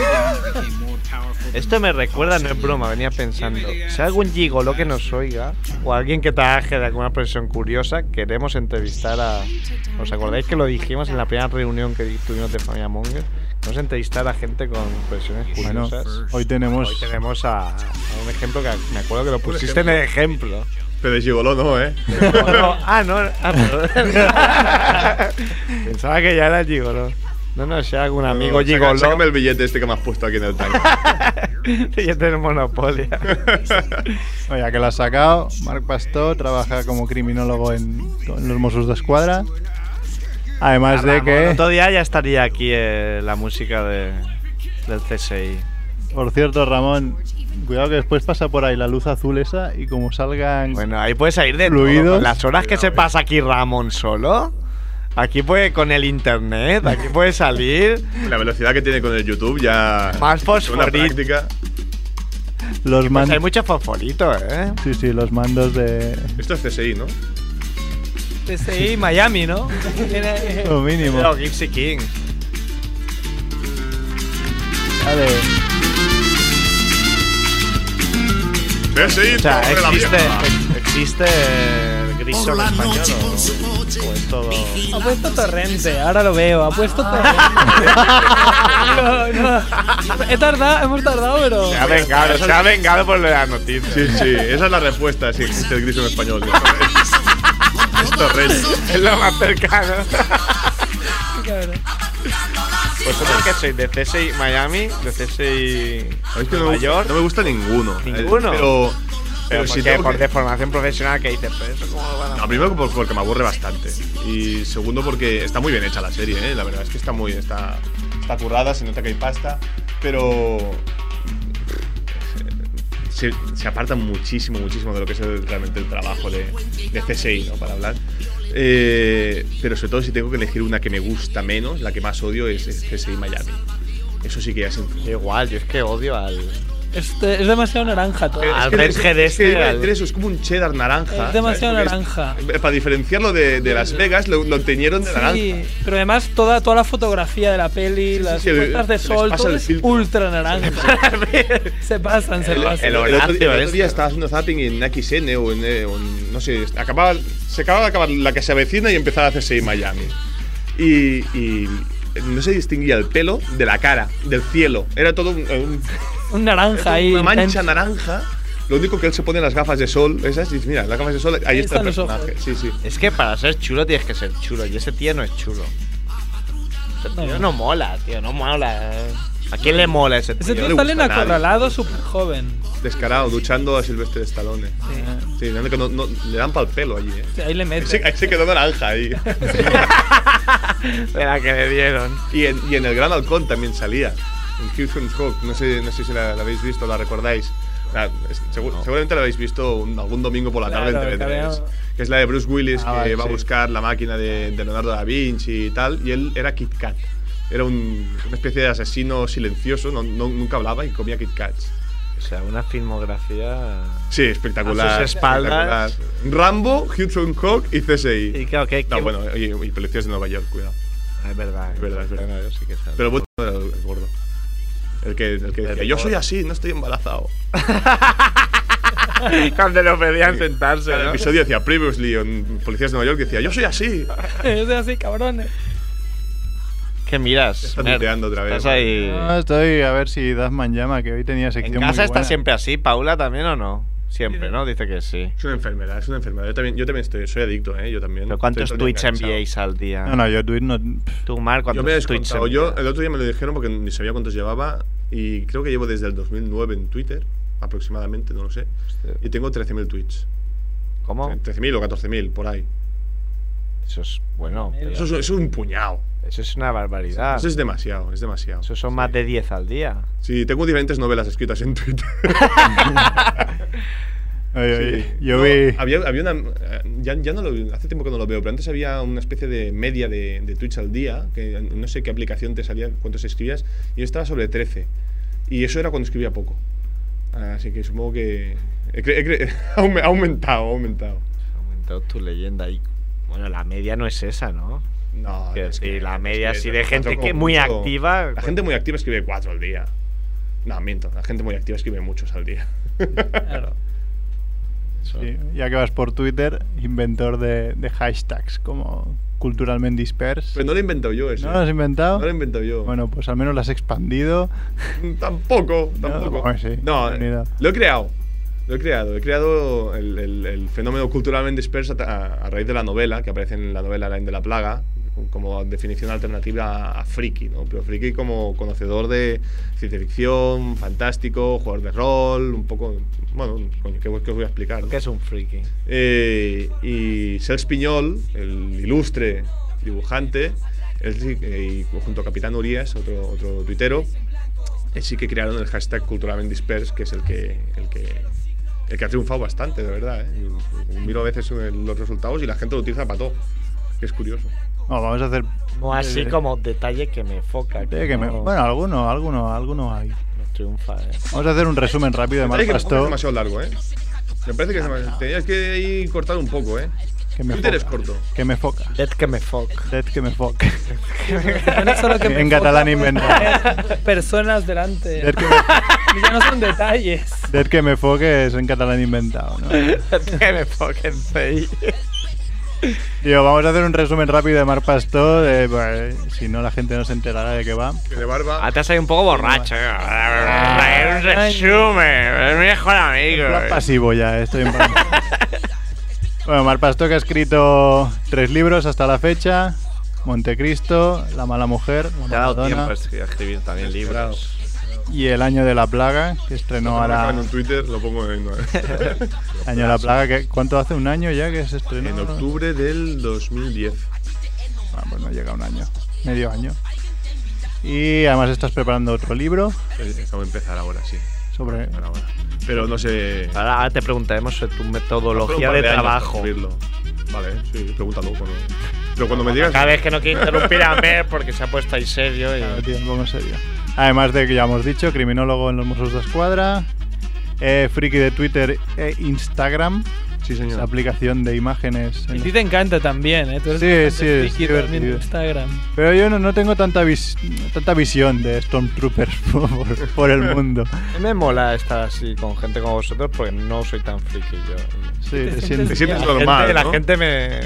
Esto me recuerda, no es broma, venía pensando. Si hay algún gigolo que nos oiga, o alguien que trabaje de alguna profesión curiosa, queremos entrevistar a... ¿Os acordáis que lo dijimos en la primera reunión que tuvimos de Familia Monger? Queremos entrevistar a gente con profesiones Bueno, curiosas. hoy tenemos. Hoy tenemos a, a un ejemplo que me acuerdo que lo pusiste en el ejemplo. Pero de Gigolo no, ¿eh? No, no, ah, no. Ah, perdón. Pensaba que ya era el gigolo. No, no, si hay algún amigo Saca- gigolo. Sácame el billete este que me has puesto aquí en el tanque. Billete del Monopoly. Oye, ya que lo has sacado, Marc Pastor trabaja como criminólogo en, en los Mossos d'Esquadra. Además de que, Otro día ya estaría aquí eh, la música de, del C S I. por cierto, Ramón, cuidado que después pasa por ahí la luz azul esa y como salgan... Bueno, ahí puedes salir de Fluidos. todo. Con las horas que se pasa aquí Ramón solo. Aquí puede con el internet, aquí puede salir. La velocidad que tiene con el YouTube ya. Más Una fosforito. práctica. Los Pues mandos... hay mucho fosforito, ¿eh? Sí, sí, los mandos de... Esto es C S I, ¿no? C S I Miami, ¿no? Tiene- Lo mínimo. Pero Gypsy King. Vale. C S I, O sea, torre la existe, mierda. ex- existe el gris sobre español o, o es todo. Ha puesto Torrente, ahora lo veo, ha puesto Torrente. No, no. He tardado, hemos tardado, pero. Se ha vengado, se ha vengado por la noticia. Sí, sí, esa es la respuesta si existe el gris en español. Es torrente. Es lo más cercano. Claro. Pues ¿por qué soy? ¿De C S I Miami? ¿De C S I A mí es que no, Nueva me gusta, York? no me gusta ninguno. ¿Ninguno? Eh, Pero, Pero pero si porque tengo por que- de formación profesional que dices, pero eso cómo lo van a No, primero por- porque me aburre bastante. Y segundo porque está muy bien hecha la serie, ¿eh? La verdad es que está muy. Está, está currada, se nota que hay pasta. Pero. Se, se aparta muchísimo, muchísimo de lo que es el- realmente el trabajo de, de C S I, ¿no? Para hablar. Eh, pero sobre todo si tengo que elegir una que me gusta menos, la que más odio es, es C S I Miami. Eso sí que ya es infinito. Igual, yo es que odio al. Este, es demasiado naranja todo. Al Es que- Red es- Head es que este, iba a al- decir eso, es como un cheddar naranja. Es demasiado ¿sabes? Porque naranja. es- para diferenciarlo de, de Las Vegas, lo, lo teñieron de naranja. Sí, pero además toda, toda la fotografía de la peli, sí, las sí, el- puestas de les sol, pasa todo el es filtro. ultra naranja. se pasan, se El, pasan. el- el Horacio otro, día- el otro este. día estaba haciendo zapping en X N o en, eh, o en- no sé, acababa, se acababa de acabar la que se avecina y empezaba a hacerse en Miami. Y, y no se distinguía el pelo de la cara, del cielo. Era todo un, un- Un naranja ahí. una mancha intenso. naranja. Lo único que él se pone las gafas de sol, esas, y dice, mira, las gafas de sol, ahí, Ahí está el están los personaje. ojos. Sí, sí. Es que para ser chulo tienes que ser chulo. Y ese tío no es chulo. Ese tío no, No. mola, tío, no mola. ¿A quién le mola ese tío? Ese no tío le sale en gusta a nadie. Acorralado súper joven. Descarado, duchando a Silvestre Stallone. Sí, nada que no, no- le dan pa'l pelo allí, eh. Ahí le Ahí mete. se, ahí se quedó naranja ahí. De la que le dieron. Y en, y en El Gran Halcón también salía. En Houston Hawk, no sé, no sé si la, la habéis visto, la recordáis. La- es- segu- Seguramente la habéis visto un- algún domingo por la tarde Claro, en T V tres. claro. Que es la de Bruce Willis, Ah, que vale, va a sí. buscar la máquina de, de Leonardo da Vinci y tal. Y él era Kit Kat. Era un- una especie de asesino silencioso, no, no- nunca hablaba y comía Kit Kats. O sea, una filmografía. Sí, espectacular. A sus espaldas. espectacular. Rambo, Hudson Hawk y C S I. Y claro, que. No, que- bueno, y, y policías de Nueva York, cuidado. Ah, es verdad, Es verdad, es verdad. Bueno, yo sí que sabe. Pero bueno, era el, el gordo. El que, el que decía, El yo soy gordo. así, no estoy embarazado. Cuando le pedían sentarse, Cada ¿no? episodio decía, previously en Policías de Nueva York, decía, yo soy así. Es así, cabrones. ¿Qué miras? Está Mer? tuteando otra vez. Estás ahí. No, estoy a ver si Dazman llama, que hoy tenía ¿En sección casa muy está buena. siempre así? ¿Paula también o no? Siempre, ¿no? Dice que sí. Es una enfermedad, es una enfermedad. Yo también, yo también estoy, soy adicto, ¿eh? Yo también. ¿Pero cuántos Estoy todo el día tweets enganchado. enviáis al día? No, no, yo tweet no... Tú, Mar, Yo ¿cuántos me he tweets descontado. Yo, envías? el otro día me lo dijeron porque ni sabía cuántos llevaba. Y creo que llevo desde el dos mil nueve en Twitter, aproximadamente, no lo sé. Hostia. Y tengo trece mil tweets. ¿Cómo? trece mil o catorce mil, por ahí. Eso es bueno. pero Eso es, eso es un puñado. Eso es una barbaridad. Eso es demasiado, es demasiado. Eso son más de diez al día. Sí, tengo diferentes novelas escritas en Twitter. Oye, oye, Sí. yo No, vi... Había, había una. eh, Ya, ya no lo, hace tiempo que no lo veo, pero antes había una especie de media de, de tweets al día, que no sé qué aplicación te salía, cuántos escribías, y yo estaba sobre trece. Y eso era cuando escribía poco. Así que supongo que. he cre- he cre- ha aume- ha aumentado, ha aumentado. Ha aumentado tu leyenda ahí. Bueno, la media no es esa, ¿no? No, Quiero es decir, que- la es media que así te de pasa gente como que muy mucho- activa. La gente muy activa escribe cuatro al día. No, miento. La gente muy activa escribe muchos al día. Claro. Sí, ya que vas por Twitter, inventor de, de hashtags como culturalmente disperse. Pero no lo he inventado yo eso. ¿No lo has inventado? No lo he inventado yo. Bueno, pues al menos lo has expandido. Tampoco, No, tampoco. bueno, sí, no, bienvenido. lo he creado. Lo he creado. He creado el, el- el fenómeno culturalmente disperso a, a raíz de la novela, que aparece en la novela La de la Plaga, como definición alternativa a, a friki, ¿no? Pero friki como conocedor de ciencia ficción, fantástico, jugador de rol, un poco... Bueno, coño, ¿qué, qué os voy a explicar? ¿No? ¿Qué es un friki? Eh, y Serge Piñol, el ilustre dibujante, él sí, eh, y junto a Capitán Urias, otro, otro tuitero, él sí que crearon el hashtag Culturalmente Disperse, que es el que, el que, el que ha triunfado bastante, de verdad. ¿eh? Miro a veces los resultados y la gente lo utiliza para todo, que es curioso. No, vamos a hacer... No así eh, como detalle que me foca. eh, Que que me- no- bueno, alguno, alguno, alguno hay. no triunfa, ¿eh? Vamos a hacer un resumen rápido de Me parece Marc que es Pastó. demasiado largo, ¿eh? Me parece que es demasiado... Tenías que ahí cortar un poco, ¿eh? Que me Twitter es foca. corto. Que me foca. Dead que me foc. Dead que me foca. Pone solo que me En foca catalán por inventado. tener personas delante. Dead que me, Ya no son detalles. dead que me foque es en catalán inventado, ¿no? Dead que me foc en C I. Tío, vamos a hacer un resumen rápido de Marc Pastó. De, pues, si no, la gente no se enterará de qué va. Que de barba... Ah, te has salido un poco borracho. Un resumen. Es mi mejor amigo. Plan pasivo ya, estoy en plan- Bueno, Marc Pastó, que ha escrito tres libros hasta la fecha: Montecristo, La mala mujer, La Te ha dado Maradona tiempo a escribir también libros. y El año de la plaga, que estrenó Cuando me ahora. acaben en Twitter lo pongo en... El año de la plaga, que ¿cuánto hace? ¿Un año ya que se estrenó? En octubre del dos mil diez. Ah, pues no llega a un año, medio año. Y además estás preparando otro libro Eh, Acabo de empezar ahora, sí. sobre... Ahora, ahora. Pero no sé... Ahora, ahora te preguntaremos sobre tu Espero metodología un par de años para trabajo. escribirlo. Vale, sí, pregúntalo. Cuando... Pero cuando me digas... Cada vez que no quiero interrumpir a Mer porque se ha puesto ahí serio. Y... Claro, tío, un poco en serio. Además de que ya hemos dicho, criminólogo en los Mossos de Escuadra, eh, friki de Twitter e Instagram, Sí, esa señor. aplicación de imágenes. en Y a ti los- te encanta también, ¿eh? Tú eres Sí, bastante sí, es friki también en divertido. Instagram. Pero yo no, no tengo tanta, vis- tanta visión de Stormtroopers por, por el mundo. A mí me mola estar así con gente como vosotros porque no soy tan friki yo. Sí, Te te sientes sientes- Te sientes La normal, gente, la ¿no? gente me...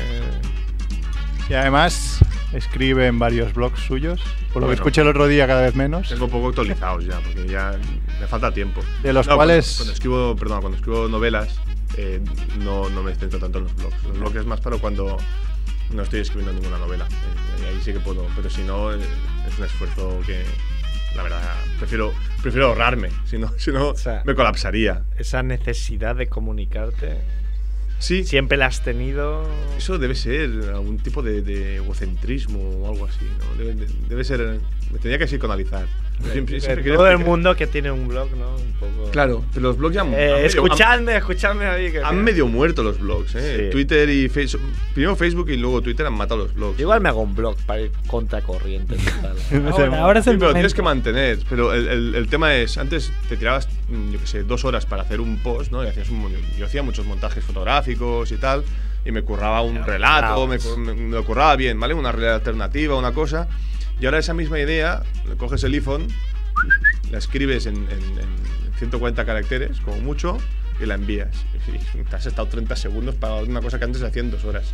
Y además escribe en varios blogs suyos, por lo que Bueno. escuché el otro día cada vez menos. Tengo poco actualizados ya, porque ya me falta tiempo. De los No, cuales- Cuando, cuando escribo, perdón, cuando escribo novelas, eh, no, no me centro tanto en los blogs. Los blogs es más para cuando no estoy escribiendo ninguna novela. Eh, ahí sí que puedo, pero si no, eh, es un esfuerzo que, la verdad, prefiero, prefiero ahorrarme. Si no, si no O sea, me colapsaría. Esa necesidad de comunicarte, Sí, siempre la has tenido. eso debe ser algún tipo de, de egocentrismo o algo así, ¿no? Debe, de- debe ser. Me tendría que psicoanalizar. Siempre, siempre quería Todo el explicar- mundo que tiene un blog, ¿no? Un poco. Claro, pero los blogs ya han, Eh, han medio- han- escuchadme, escuchadme a mí. Que han medio muerto los blogs, ¿eh? Sí. Twitter y Facebook. Primero Facebook y luego Twitter han matado los blogs. Igual me hago un blog para ir contracorriente. total. Ahora, ahora es Sí, el pero momento. tienes que mantener. Pero el, el- el tema es, antes te tirabas, mm, yo qué sé, dos horas para hacer un post, ¿no? Y hacías un, yo hacía muchos montajes fotográficos y tal, y me curraba un relato, me, cu- me, me lo curraba bien, ¿vale? Una realidad alternativa, una cosa. Y ahora esa misma idea, le coges el iPhone, la escribes en, en- en ciento cuarenta caracteres, como mucho, y la envías. Y te has estado treinta segundos para una cosa que antes hacían dos horas.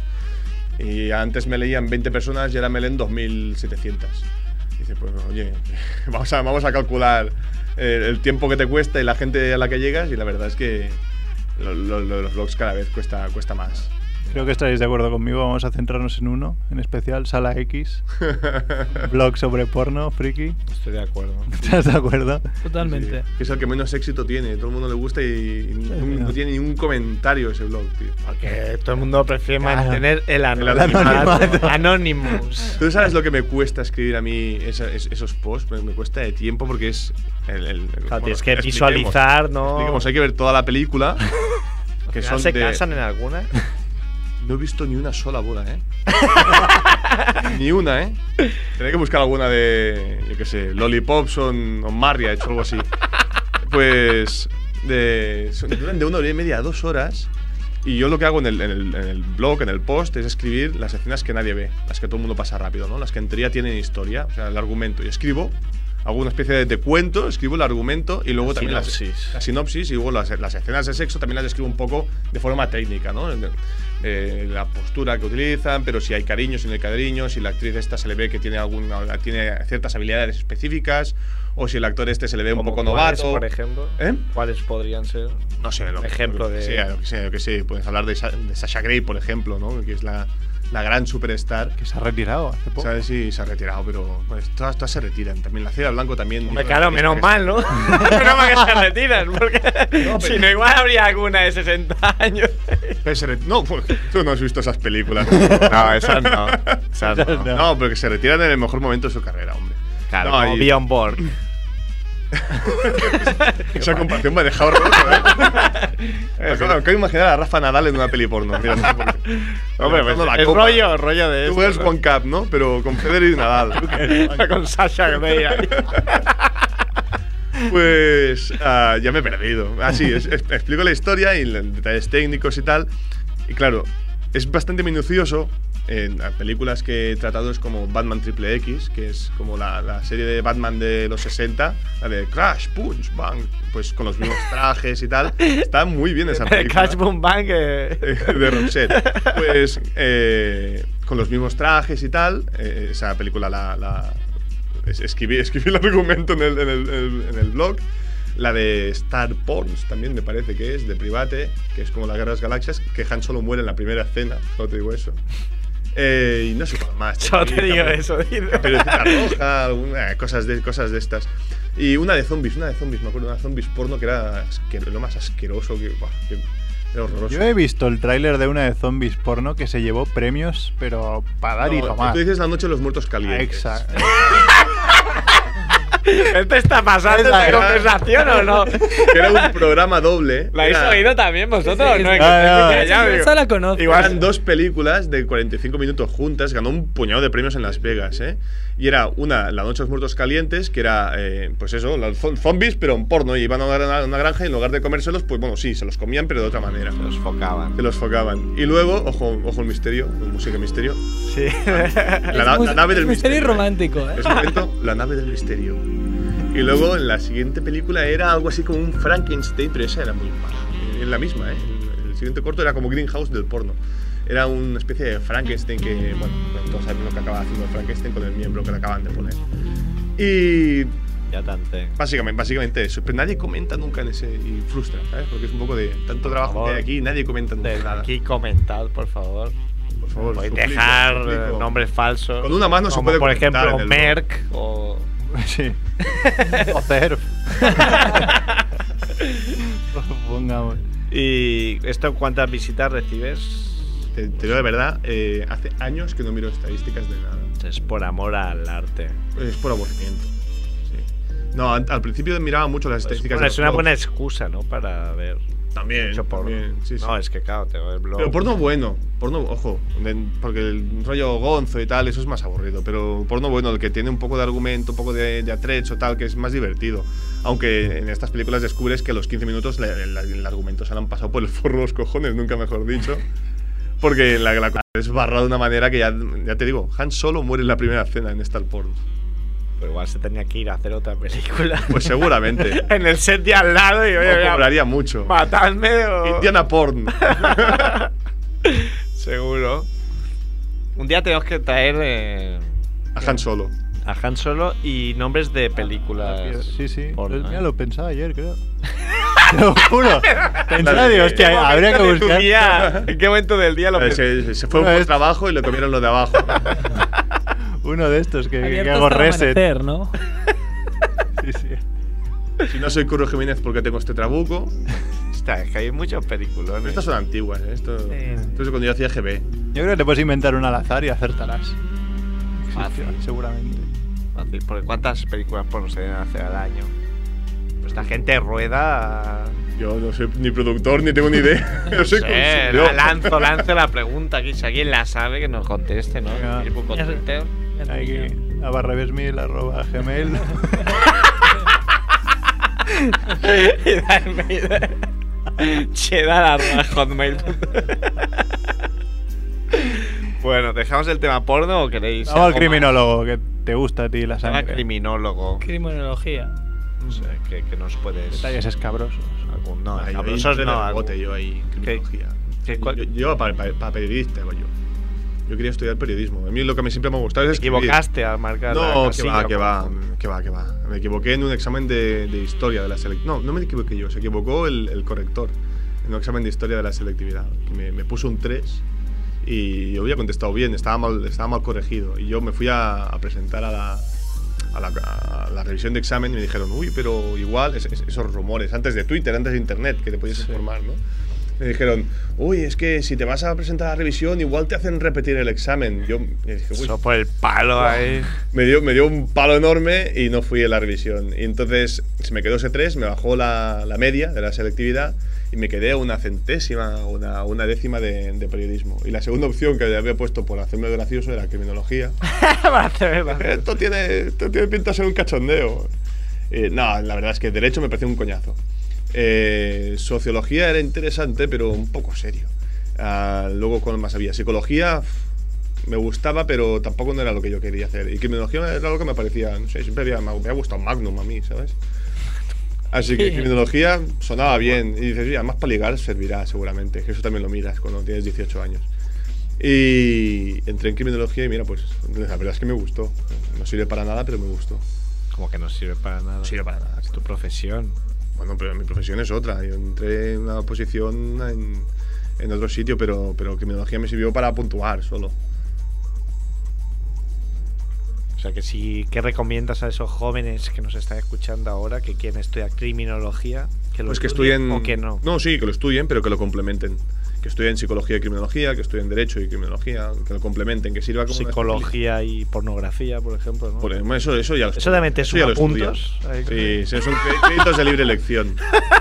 Y antes me leían veinte personas y ahora me leen dos mil setecientas. Dice, pues oye, vamos a, vamos a calcular el, el tiempo que te cuesta y la gente a la que llegas, y la verdad es que lo- lo- lo- los blogs cada vez cuesta, cuesta más. Creo que estaréis de acuerdo conmigo, vamos a centrarnos en uno, en especial Sala X, blog sobre porno, friki. Estoy de acuerdo. ¿Estás de acuerdo? Totalmente. Que es el que menos éxito tiene, todo el mundo le gusta y, y no, no tiene ningún comentario ese blog, tío. Porque todo el mundo prefiere Claro. mantener el anonimato. anonimato. Anonymous. ¿Tú sabes lo que me cuesta escribir a mí esa- es- esos posts? Me, me cuesta de tiempo porque es... El, el- el- Claro, bueno, tienes que expliquemos. visualizar, ¿no? Expliquemos, hay que ver toda la película. Que Al final son se de- casan en alguna. No he visto ni una sola boda, ¿eh? Ni una, ¿eh? Tendré que buscar alguna de, yo qué sé, Lollipops o, o Marriage o algo así. Pues de, son- duran de una hora y media a dos horas. Y yo lo que hago en el, en, el, en el blog, en el post, es escribir las escenas que nadie ve, las que todo el mundo pasa rápido, ¿no? Las que en teoría tienen historia, o sea, el argumento. Y escribo, hago una especie de, de cuento, escribo el argumento y luego también las- Sinopsis. la sinopsis y luego las, las escenas de sexo también las escribo un poco de forma técnica, ¿no? Eh, la postura que utilizan, pero si hay cariño, si no hay cariño, si la actriz esta se le ve que tiene alguna tiene ciertas habilidades específicas, o si el actor este se le ve un Como poco cuáles, novato. por ejemplo. ¿Eh? ¿Cuáles podrían ser? No sé, lo que, Ejemplo lo que de- sea, lo que sea, lo que sea. Puedes hablar de, Sa- de Sasha Grey, por ejemplo, ¿no? Que es la, la gran superstar. Que se ha retirado hace poco. ¿Sabes? Sí, se ha retirado, pero pues, todas, todas se retiran. También la Cera Blanco también. Me claro, menos mal, ¿no? Menos mal que se retiran, porque no, si no, igual habría alguna de sesenta años. Se re... No, pues, tú no has visto esas películas. No, esas no. Esas no. No, no, pero que se retiran en el mejor momento de su carrera, hombre. Claro, no, como y... Bjorn Borg. Esa comparación me ha dejado roto, ¿eh? Acabo de imaginar a Rafa Nadal en una peli porno. Mira, no sé por qué. Hombre, pues, el copa. rollo, el rollo de Tú eres One Cup, ¿no? Pero con Federer y Nadal. Con Sasha Grey ahí. Pues uh, ya me he perdido. Ah, sí, es, es, explico la historia y los detalles técnicos y tal. Y claro, es bastante minucioso. En películas que he tratado es como Batman Triple X, que es como la, la serie de Batman de los sesenta, la de Crash, Punch, Bang, pues con los mismos trajes y tal. Está muy bien esa película. Crash, Boom, Bang eh. de Roxette. Pues eh, con los mismos trajes y tal. Eh, esa película la, la escribí, escribí el argumento en el, en, el, en el blog. La de Star Porns también me parece que es, de Private, que es como la Guerra de las Galaxias, que Han Solo muere en la primera escena, solo te digo eso. Eh, y no sé cuál más. Solo te digo eso, tío. Pelucita roja, alguna, cosas, de, cosas de estas. Y una de zombies, una de zombies, me acuerdo, una zombies porno que era asquero, lo más asqueroso, que, bah, que era horroroso. Yo he visto el tráiler de una de zombies porno que se llevó premios, pero para dar no, y tomar. Tú dices La Noche de los Muertos Calientes. Exacto. ¿Qué te está pasando esta conversación o no? Que era un programa doble. ¿La habéis era... oído también vosotros? Sí, no, sí, es no, que no, ya, ya, esa la conozco. Igual eran dos películas de cuarenta y cinco minutos juntas, ganó un puñado de premios en Las Vegas, ¿eh? Y era una, La Noche de los Muertos Calientes, que era, eh, pues eso, los zombies, pero en porno. Y iban a una, una granja y en lugar de comérselos, pues bueno, sí, se los comían, pero de otra manera. Se los focaban. Se los focaban. Y luego, ojo, ojo el misterio, música misterio. Sí. La, la, la nave del misterio. Misterio romántico, ¿eh? Es un momento, la nave del misterio. Y luego en la siguiente película era algo así como un Frankenstein, pero esa era muy mala. En la misma, ¿eh? El, el siguiente corto era como Greenhouse del porno. Era una especie de Frankenstein que, bueno, todos saben lo que acaba haciendo Frankenstein con el miembro que le acaban de poner. Y ya tanté. Básicamente, básicamente eso. Pero nadie comenta nunca en ese. Y frustra, ¿sabes? Porque es un poco de tanto trabajo que hay aquí y nadie comenta nunca de nada. Aquí comentad, por favor. Por favor, podéis suplico, dejar suplico. nombres falsos. Con una mano se como puede por comentar ejemplo, en el Merck o. Sí. O Cerf. Pongamos. ¿Y esto cuántas visitas recibes? Te, te digo de verdad, eh, hace años que no miro estadísticas de nada. Es por amor al arte. Es por aburrimiento. Sí. No, al, al principio miraba mucho las estadísticas. Bueno, de es una blogs. buena excusa, ¿no? Para ver. También, mucho porno. también, sí, sí. No, es que claro, tengo el blog. Pero porno bueno, porno, ojo, de, porque el rollo gonzo y tal, eso es más aburrido. Pero porno bueno, el que tiene un poco de argumento, un poco de, de atrecho, tal, que es más divertido. Aunque en estas películas descubres que a los quince minutos la, la, el argumento se le han pasado por el forro los cojones, nunca mejor dicho. Porque la, la es barrada de una manera que ya, ya te digo, Han Solo muere en la primera escena en Star Porn. Pero igual se tenía que ir a hacer otra película. Pues seguramente. En el set de al lado y oye, o cobraría mucho. Matadme o. Indiana Porn. Seguro. Un día tenemos que traer eh, a Han Solo. A Han Solo y nombres de películas. Sí, sí. Porno, Pues, mira, ¿eh? lo pensaba ayer, creo. Te lo juro. Pensaba, digo, hostia, habría que buscar. Día, ¿en qué momento del día lo Eh, se, se fue Bueno, por es- trabajo y lo comieron los de abajo. Uno de estos que, que Abierto hago hasta el reset. amanecer, ¿no? Sí, sí. Si no soy Curro Jiménez porque tengo este trabuco. Está, es que hay muchos peliculones. Estas son antiguas, ¿eh? Esto, Sí. esto es cuando yo hacía G B. Yo creo que te puedes inventar un al azar y acertarás. Fácil. Seguramente. Fácil, porque ¿cuántas películas porno se deben hacer al año? Pues esta gente rueda. Yo no soy ni productor ni tengo ni idea. Yo soy Sí, consumidor. la lanzo, lanzo la pregunta aquí. Si alguien la sabe, que nos conteste, ¿no? Venga. Facebook o Ya sé. Twitter. Hay que a barrebesmil arroba gmail. Y darme cheddar arroba hotmail. Bueno, ¿dejamos el tema porno o queréis? Vamos al algo criminólogo, que te gusta a ti la más? Tema sangre. criminólogo. Criminología. No sé, ¿qué, qué nos puedes...? Detalles escabrosos. Algún- no, Ahí, escabrosos ahí, no. en el algún- bote, yo ahí, criminología. ¿Qué- cuál- Yo, yo para, para, para periodista, hago yo. Yo quería estudiar periodismo. A mí lo que me siempre me ha gustado es Te escribir. equivocaste al marcar la No, que casilla, va, que por va, favor. que va, que va. Me equivoqué en un examen de, de historia de la selectividad. No, no me equivoqué yo, se equivocó el, el corrector en un examen de historia de la selectividad. Que me, me puso un tres y yo había contestado bien, estaba mal, estaba mal corregido. Y yo me fui a, a presentar a la, a, la, a la revisión de examen y me dijeron, uy, pero igual, es, es, esos rumores, antes de Twitter, antes de Internet, que te podías sí. informar, ¿no? Me dijeron, uy, es que si te vas a presentar a la revisión, igual te hacen repetir el examen. Yo me dije, uy. Eso por el palo wow. ahí. Me dio, me dio un palo enorme y no fui a la revisión. Y entonces se me quedó ese tres, me bajó la, la media de la selectividad y me quedé una centésima, una, una décima de, de periodismo. Y la segunda opción que había puesto por hacerme gracioso era criminología. esto, tiene, esto tiene pinta de ser un cachondeo. Y, no, la verdad es que derecho me pareció un coñazo. Eh, sociología era interesante, pero un poco serio. Uh, luego, ¿cuál más había? Psicología me gustaba, pero tampoco no era lo que yo quería hacer. Y criminología era lo que me parecía, no sé, siempre había, me había gustado Magnum a mí, ¿sabes? Así que criminología sonaba bien. Y dices, además para ligar servirá seguramente, que eso también lo miras cuando tienes dieciocho años. Y entré en criminología y mira, pues la verdad es que me gustó. No sirve para nada, pero me gustó. Como que no sirve para nada. No sirve para nada. Es tu profesión. Bueno, pero mi profesión es otra. Yo entré en una posición en, en otro sitio, pero, pero criminología me sirvió para puntuar solo. O sea que sí, ¿qué recomiendas a esos jóvenes que nos están escuchando ahora que quieren estudiar criminología? Que lo pues que estudien, estudien o que no. No, sí, que lo estudien, pero que lo complementen. Que estudien psicología y criminología, que estudien derecho y criminología, que lo complementen, que sirva como psicología y pornografía, por ejemplo, ¿no? Por, eso, eso ya lo Eso también te suma puntos. Sí, sí, son créditos de libre elección.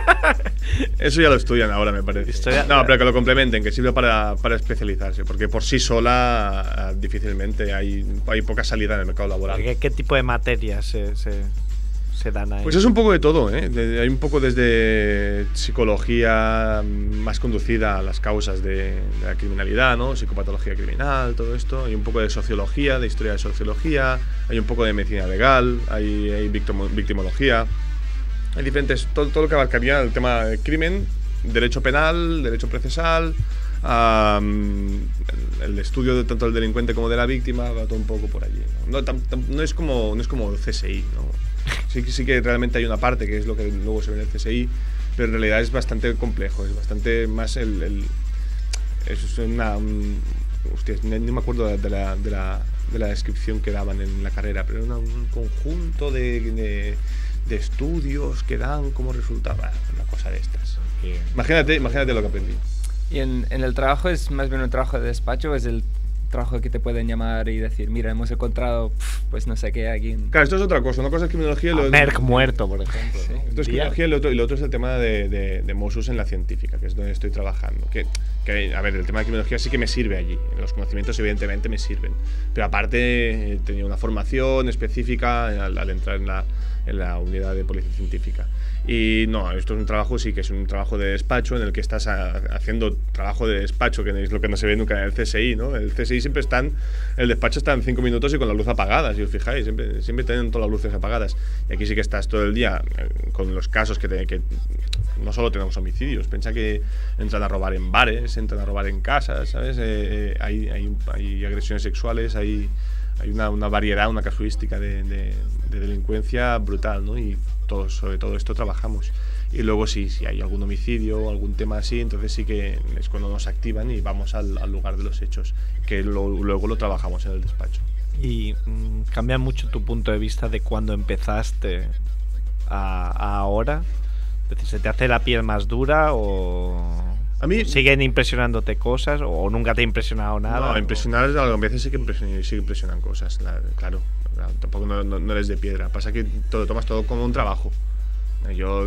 Eso ya lo estudian ahora, me parece. Historia, no, pero que lo complementen, que sirva para, para especializarse, porque por sí sola difícilmente hay, hay poca salida en el mercado laboral. ¿Qué, qué tipo de materias se, se, se dan ahí? Pues es un poco de todo, ¿eh? De, hay un poco desde psicología más conducida a las causas de, de la criminalidad, ¿no? Psicopatología criminal, todo esto. Hay un poco de sociología, de historia de sociología. Hay un poco de medicina legal, hay, hay victimo, victimología. Hay diferentes, todo, todo lo que abarcaría el tema del crimen, derecho penal, derecho procesal, um, el estudio de tanto del delincuente como de la víctima, va todo un poco por allí, ¿no? No, tam, tam, no, es, como, no es como el C S I, ¿no? Sí, sí que realmente hay una parte que es lo que luego se ve en el C S I, pero en realidad es bastante complejo, es bastante más el... el es una... Un, hostia, ni me acuerdo de la, de, la, de la descripción que daban en la carrera, pero era un conjunto de... de de estudios que dan como resultado una cosa de estas. Okay. Imagínate, imagínate lo que aprendí. ¿Y en, en el trabajo es más bien un trabajo de despacho o es el trabajo que te pueden llamar y decir, mira, hemos encontrado, pues no sé qué aquí? En... Claro, esto es otra cosa. Una cosa es criminología y lo Merck muerto, por ejemplo. Sí. ¿no? Esto es criminología y lo otro, y lo otro es el tema de, de, de Mossos en la científica, que es donde estoy trabajando. Que, que, a ver, el tema de criminología sí que me sirve allí. Los conocimientos evidentemente me sirven. Pero aparte eh, tenía una formación específica al, al entrar en la en la unidad de policía científica. Y no, esto es un trabajo, sí que es un trabajo de despacho en el que estás a, haciendo trabajo de despacho, que es lo que no se ve nunca en el C S I, ¿no? El C S I siempre está, el despacho está en cinco minutos y con la luz apagada, si os fijáis, siempre, siempre tienen todas las luces apagadas. Y aquí sí que estás todo el día con los casos que, te, que no solo tenemos homicidios, piensa que entran a robar en bares, entran a robar en casas, ¿sabes? Eh, eh, hay, hay, hay agresiones sexuales, hay... Hay una, una variedad, una casuística de, de, de delincuencia brutal, ¿no? Y todos, sobre todo esto trabajamos. Y luego sí, si hay algún homicidio o algún tema así, entonces sí que es cuando nos activan y vamos al, al lugar de los hechos, que lo, luego lo trabajamos en el despacho. ¿Y mmm, cambia mucho tu punto de vista de cuando empezaste a, a ahora? Es decir, ¿se te hace la piel más dura o...? A mí, ¿siguen impresionándote cosas o nunca te ha impresionado nada? No, impresionar, a veces sí que impresionan, sí que impresionan cosas, la, claro, claro. Tampoco no, no, no eres de piedra. Pasa que te lo tomas todo como un trabajo. Yo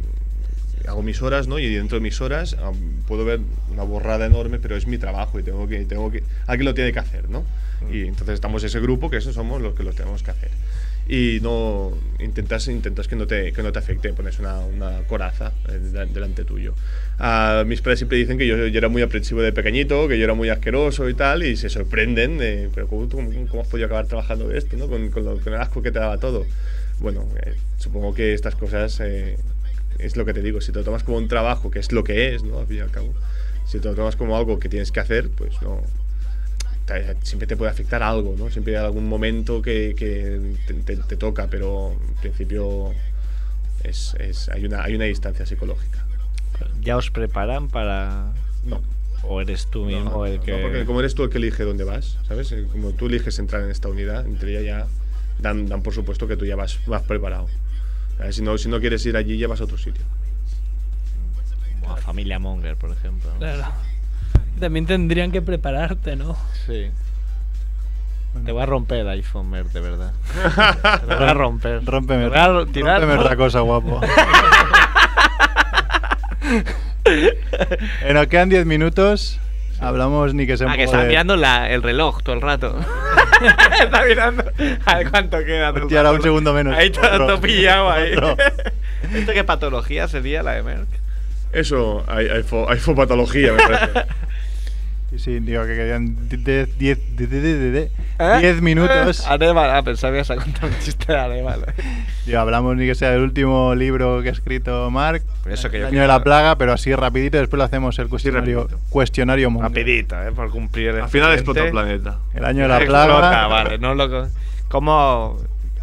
hago mis horas, ¿no? Y dentro de mis horas um, puedo ver una borrada enorme, pero es mi trabajo y tengo que, tengo que, alguien lo tiene que hacer, ¿no? Mm. Y entonces estamos ese grupo que esos somos los que los tenemos que hacer. Y no intentas, intentas que no te, que no te afecte, pones una, una coraza eh, delante tuyo. Uh, mis padres siempre dicen que yo, yo era muy aprensivo de pequeñito, que yo era muy asqueroso y tal, y se sorprenden de, pero ¿cómo, cómo, cómo has podido acabar trabajando de esto, ¿no? Con, con, lo, con el asco que te daba todo. Bueno, eh, supongo que estas cosas eh, es lo que te digo, si te lo tomas como un trabajo, que es lo que es, ¿no? Al fin y al cabo, si te lo tomas como algo que tienes que hacer, pues no... siempre te puede afectar algo, ¿no? Siempre hay algún momento que, que te, te, te toca, pero en principio es, es, hay, una, hay una distancia psicológica. ¿Ya os preparan para...? No. o eres tú mismo No, el que. no, porque como eres tú el que elige dónde vas, ¿sabes? Eh, Como tú eliges entrar en esta unidad, en teoría ya dan, dan por supuesto que tú ya vas, vas preparado. ¿Sabes? Si no, si no quieres ir allí, ya vas a otro sitio. Como a Familia Monger, por ejemplo, ¿no? Claro. También tendrían que prepararte, ¿no? Sí. Te voy a romper el iPhone, Mer, de verdad. Te lo voy a romper. Rómpeme, Te voy a ro- tirar, rómpeme ¿no? otra cosa, guapo. Eh, nos quedan diez minutos. Hablamos ni que sea un Ah, que poco está de- mirando la, el reloj todo el rato. Está mirando a ver cuánto queda. todo el Hostia, ahora rato. un segundo menos. Ahí todo, Otro. todo pillado ahí. Otro. ¿Esto qué patología sería la de Merck? Eso, hay, hay, fo- hay fopatología, me parece. Sí, sí, digo que quedan diez ¿Eh? minutos. Anébal, ah, pensaba que ibas a contar un chiste de Anébal. Digo, hablamos ni que sea del último libro que ha escrito Mark, Por eso que El yo año de la plaga, pero así rapidito. Después lo hacemos el cuestionario, rapidito. cuestionario Monger. Rapidito, ¿eh? Por cumplir el Al final expediente. explota el planeta. El año de la Explota, plaga. vale, no lo... ¿Cómo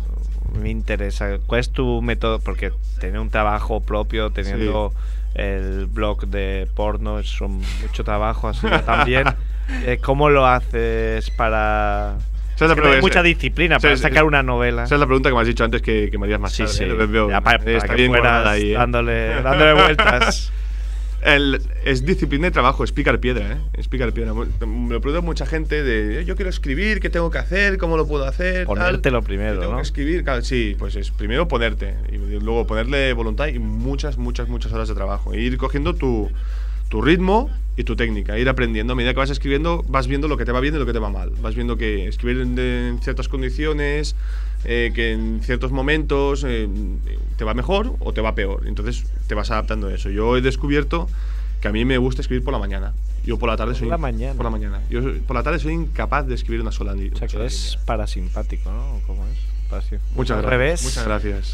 me interesa? ¿Cuál es tu método? Porque tener un trabajo propio, teniendo el blog de porno, es un- mucho trabajo, así yo también. Eh, ¿Cómo lo haces para...? ¿Sabes la Es que no hay pregunta? mucha disciplina para ¿Sabes? sacar una novela. Esa es la pregunta que me has dicho antes que, que me harías más Sí, tarde. sí. ¿eh? Lo veo- Ya, para, para está que bien fueras guardada ahí, ¿eh? dándole, dándole vueltas. El- es disciplina de trabajo, es picar piedra, ¿eh? Es picar piedra. Me lo pregunta mucha gente de yo quiero escribir, ¿qué tengo que hacer? ¿Cómo lo puedo hacer? Ponértelo Tal. primero, Yo tengo ¿no? que escribir, claro, sí, pues es primero ponerte y luego ponerle voluntad y muchas, muchas, muchas horas de trabajo. E ir cogiendo tu, tu ritmo y tu técnica, ir aprendiendo. A medida que vas escribiendo, vas viendo lo que te va bien y lo que te va mal. Vas viendo que escribir en, en ciertas condiciones, eh, que en ciertos momentos eh, te va mejor o te va peor. Entonces te vas adaptando a eso. Yo he descubierto que a mí me gusta escribir por la mañana. Yo por la tarde Por soy la mañana. Por la mañana. Yo soy- por la tarde soy incapaz de escribir una sola, li- O sea, una que sola es línea. parasimpático, ¿no? ¿O ¿Cómo es? Parasi- Muchas Al gracias. revés. Muchas gracias.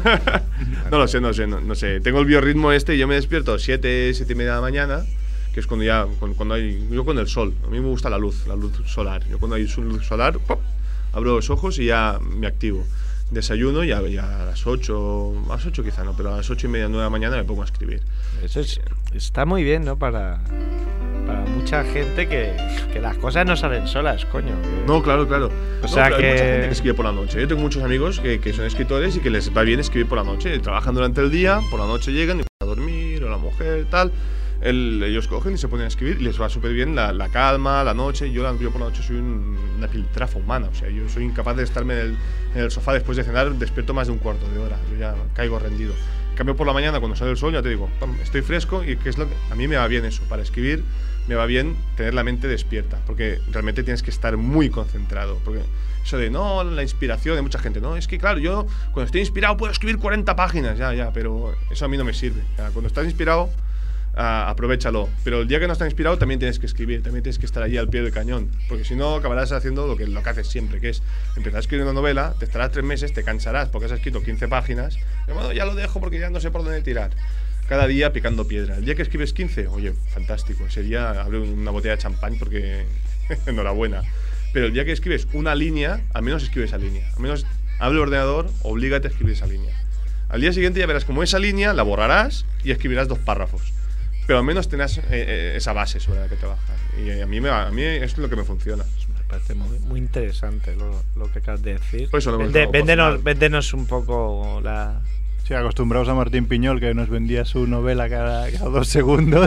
no lo sé, no sé, no, no sé. Tengo el biorritmo este y yo me despierto siete, siete y media de la mañana, que es cuando ya, cuando, cuando hay, yo con el sol. A mí me gusta la luz, la luz solar. Yo cuando hay su- luz solar, ¡pop!, abro los ojos y ya me activo. Desayuno y ya, ya a las ocho, a las ocho quizá no, pero a las ocho y media, nueve de la mañana me pongo a escribir. Eso es, está muy bien, ¿no? Para, para mucha gente que, que las cosas no salen solas, coño. que- No, claro, claro. O No, sea pero que- hay mucha gente que escribe por la noche. Yo tengo muchos amigos que, que son escritores y que les va bien escribir por la noche. Trabajan durante el día, por la noche llegan y van a dormir, o la mujer, tal. El- ellos cogen y se ponen a escribir y les va súper bien la, la calma, la noche. Yo, la- yo por la noche soy un- una piltrafa humana. O sea, yo soy incapaz de estarme en el, en el sofá después de cenar despierto más de un cuarto de hora. Yo ya caigo rendido. En cambio, por la mañana, cuando sale el sol, ya te digo, pam, estoy fresco y que es lo que, a mí me va bien eso. Para escribir me va bien tener la mente despierta, porque realmente tienes que estar muy concentrado. Porque eso de, no, la inspiración de mucha gente, no, es que claro, yo cuando estoy inspirado puedo escribir cuarenta páginas, ya, ya, pero eso a mí no me sirve. O sea, cuando estás inspirado, ah, aprovéchalo. Pero el día que no estás inspirado también tienes que escribir, también tienes que estar allí al pie del cañón, porque si no acabarás haciendo lo que, lo que haces siempre, que es empezar a escribir una novela, te estarás tres meses, te cansarás porque has escrito quince páginas, y bueno, ya lo dejo porque ya no sé por dónde tirar. Cada día picando piedra. El día que escribes quince, oye, fantástico. Ese día abre una botella de champán porque enhorabuena. Pero el día que escribes una línea, al menos escribe esa línea. Al menos abre el ordenador, oblígate a escribir esa línea. Al día siguiente ya verás como esa línea la borrarás y escribirás dos párrafos. Pero al menos tendrás eh, eh, esa base sobre la que trabajar. Y eh, a mí, me va- a mí es lo que me funciona. Me parece muy, muy interesante lo, lo que acabas de decir. Por eso lo hemos Vende- dado por véndenos, final. véndenos un poco la... Sí, acostumbrados a Martín Piñol, que nos vendía su novela cada, cada dos segundos.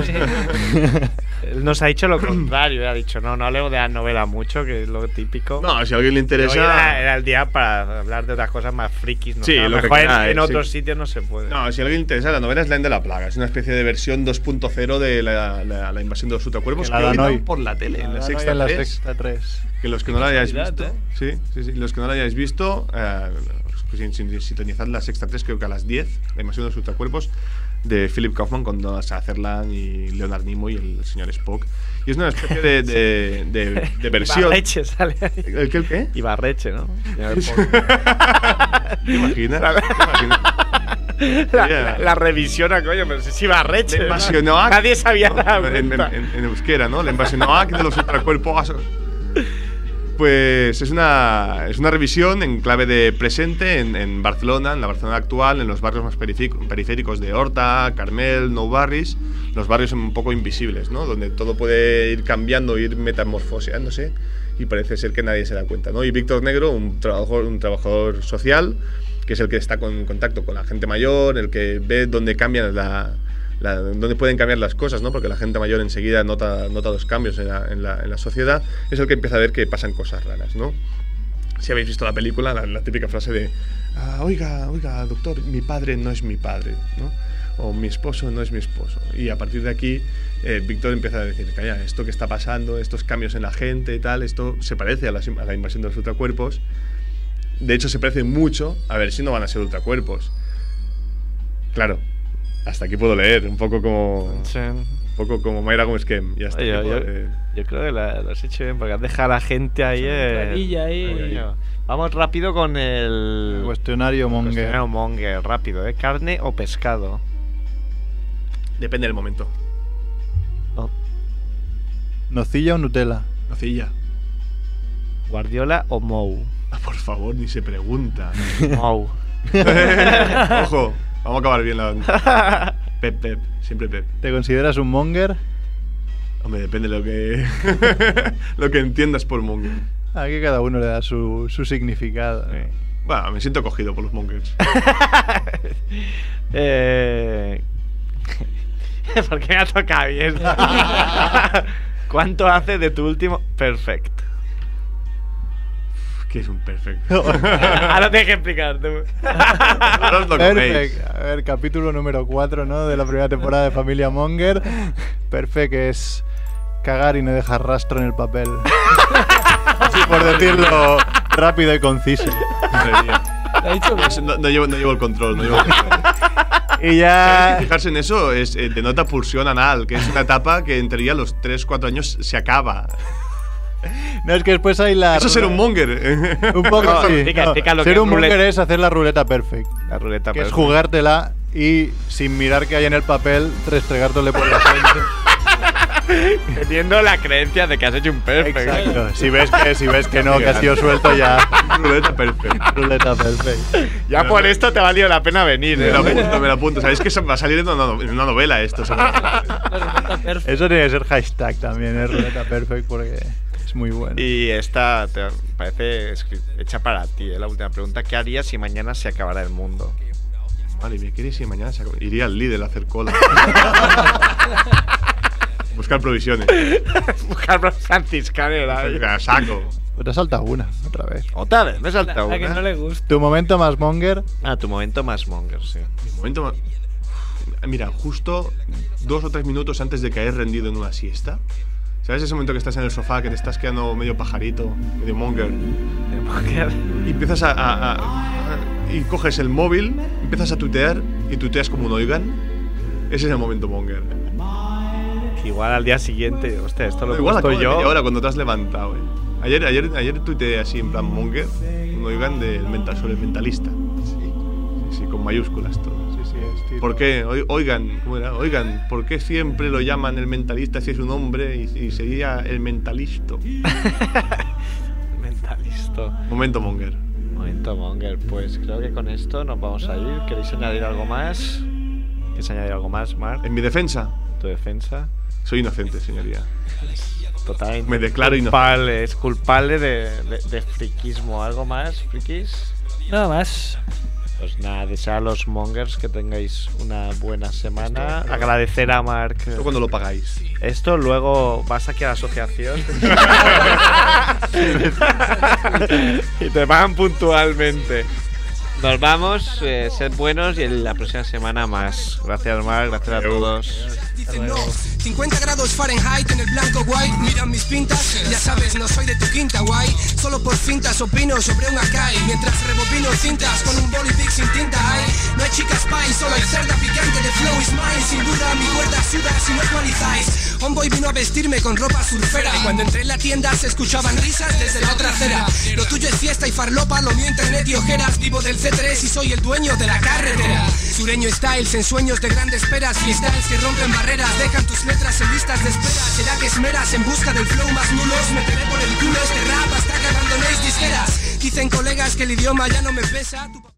Él nos ha dicho lo contrario, ha dicho, no, no hablemos de la novela mucho, que es lo típico. No, si a alguien le Hoy interesa. era, era el día para hablar de otras cosas más frikis. ¿no? Sí, A lo lo que mejor en, queráis, en otros sí. sitios no se puede. No, si a alguien le interesa, la novela es La End de la Plaga. Es una especie de versión dos punto cero de la, la, la invasión de los ultracuervos Que que, la hoy dan dan hoy. por la tele, en la Ah, no, sexta en la tres. sexta tres. Que los que no la hayáis casualidad, visto, sí, sí, sí, los que no la hayáis visto, eh, pues, sin- sin- sintonizad la sexta tres, creo que a las diez, la invasión de los ultracuerpos, de Philip Kaufman con Donald Sutherland y Leonard Nimoy y el señor Spock. Y es una especie de, de, de, de versión. Ibarreche sale ahí. ¿El qué? ¿El qué? Ibarreche, ¿no? ¿Te imaginas? ¿Te imaginas? La, la, la revisiona, coño, pero si es Ibarreche. La ¿no? invasión Nadie sabía nada. en, en, en, en euskera, ¿no? La invasión de los ultracuerpos. Pues es una, es una revisión en clave de presente en, en Barcelona, en la Barcelona actual, en los barrios más periféricos de Horta, Carmel, Nou Barris, los barrios un poco invisibles, ¿no? Donde todo puede ir cambiando, ir metamorfoseándose y parece ser que nadie se da cuenta, ¿no? Y Víctor Negro, un trabajador, un trabajador social, que es el que está con, en contacto con la gente mayor, el que ve dónde cambian la... La, donde pueden cambiar las cosas, ¿no? Porque la gente mayor enseguida nota, nota los cambios en la, en, la, en la sociedad, es el que empieza a ver que pasan cosas raras, ¿no? Si habéis visto la película, la, la típica frase de ah, oiga, oiga, doctor, mi padre no es mi padre, ¿no? O mi esposo no es mi esposo. Y a partir de aquí, eh, Víctor empieza a decir, calla, esto que está pasando, estos cambios en la gente y tal, esto se parece a la, a la invasión de los ultracuerpos. De hecho, se parece mucho, a ver si no van a ser ultracuerpos. Claro. Hasta aquí puedo leer, un poco como sí. un poco como Mayra Gómez Kem. Y hasta Oye, aquí yo, puedo, eh. yo creo que la, lo has hecho bien, porque has dejado a la gente ahí. Eh, ahí. Vamos rápido con el, el cuestionario Monger. Cuestionario Monger, rápido, ¿eh? ¿Carne o pescado? Depende del momento. Oh. ¿Nocilla o Nutella? Nocilla. ¿Guardiola o Mou? Ah, por favor, ni se pregunta. Mou. Ojo. Vamos a acabar bien la... Pep, Pep, siempre Pep. ¿Te consideras un monger? Hombre, depende de lo que lo que entiendas por monger. Aquí cada uno le da su, su significado. Sí. Bueno, me siento cogido por los mongers. eh... ¿Por qué me ha tocado bien? ¿Cuánto hace de tu último perfect? ¿Qué es un perfecto? Ahora tienes que explicarte. Perfect. A ver, capítulo número cuatro, ¿no? De la primera temporada de Familia Monger. Perfect es cagar y no dejar rastro en el papel. Así por decirlo rápido y conciso. No, no, llevo, no llevo el control, no llevo el control. Y ya... Fijarse en eso es, eh, denota pulsión anal, que es una etapa que en teoría a los tres cuatro años se acaba. No, es que después hay la... Eso es ser un monger. Un poco, no, sí. explica, No, explica lo ser que un es monger ruleta. es hacer la ruleta perfect. La ruleta Que perfect. es jugártela y sin mirar qué hay en el papel, restregártole por la frente. Teniendo la creencia de que has hecho un perfect. Exacto. Si ves que, si ves que no, que has sido suelto ya. Ruleta perfect. Ruleta perfect. Ya por esto te ha valido la pena venir, Me ¿eh? lo apunto, me lo apunto. ¿Sabéis que va a salir en una, en una novela esto? Eso tiene que ser hashtag también, es ruleta perfect, porque es muy bueno. Y esta te parece escri- hecha para ti, ¿eh? La última pregunta. ¿Qué harías si mañana se acabara el mundo? Vale, ¿me quieres si mañana se acaba? Iría al Lidl a hacer cola. Buscar provisiones. Buscar por franciscanera. A saco. Pues te salta una, otra vez. Otra vez, me he saltado A que una. no le gusta. Tu momento más monger. Ah, tu momento más monger, sí. Mi momento más... Mira, justo dos o tres minutos antes de caer rendido en una siesta. ¿Sabes ese momento que estás en el sofá, que te estás quedando medio pajarito, medio monger? Y empiezas a, a, a, a... Y coges el móvil, empiezas a tuitear y tuiteas como un oigan. Ese es el momento monger. Igual al día siguiente, hostia, esto lo he Igual puesto acabo de yo. media hora cuando te has levantado, eh. Ayer, ayer, ayer tuiteé así en plan monger, un oigan del mental, sobre el mentalista. Sí, sí, con mayúsculas todo. Sí, sí, estilo. ¿Por qué? O- Oigan, ¿cómo era? Oigan, ¿por qué siempre lo llaman el mentalista si es un hombre y, y sería el mentalista? Mentalista. Momento monger. Momento monger, pues creo que con esto nos vamos a ir. ¿Queréis añadir algo más? ¿Quieres añadir algo más, Marc? En mi defensa, ¿Tu defensa? soy inocente, señoría. Totalmente. Me declaro inocente. culpable, es culpable de, de, de friquismo. ¿Algo más, frikis? Nada más. Pues nada, desear a los mongers que tengáis una buena semana. Agradecer a Marc. ¿Esto cuando lo pagáis? Esto luego vas aquí a la asociación y te pagan puntualmente. Nos vamos, eh, sed buenos y en la próxima semana más. Gracias, Marc, gracias a todos. Dicen no, cincuenta grados Fahrenheit en el blanco white. Mira mis pintas, ya sabes, no soy de tu quinta guay. Solo por fintas opino sobre un acai. Mientras rebobino cintas con un boli big sin tinta hay. No hay chicas pie, solo hay cerda picante de flow is mine. Sin duda mi cuerda suda si no actualizáis. Homeboy vino a vestirme con ropa surfera y cuando entré en la tienda se escuchaban risas desde la otra acera. Lo tuyo tuyo es fiesta y farlopa, lo mío internet y ojeras. Vivo del C tres y soy el dueño de la carretera. Sureño styles en sueños de grandes peras. Freestyles que rompen barreras, dejan tus letras en listas de espera. ¿Será que esmeras en busca del flow más nulo? Os meteré por el culo este rap hasta que abandonéis disqueras. Dicen colegas que el idioma ya no me pesa. Tu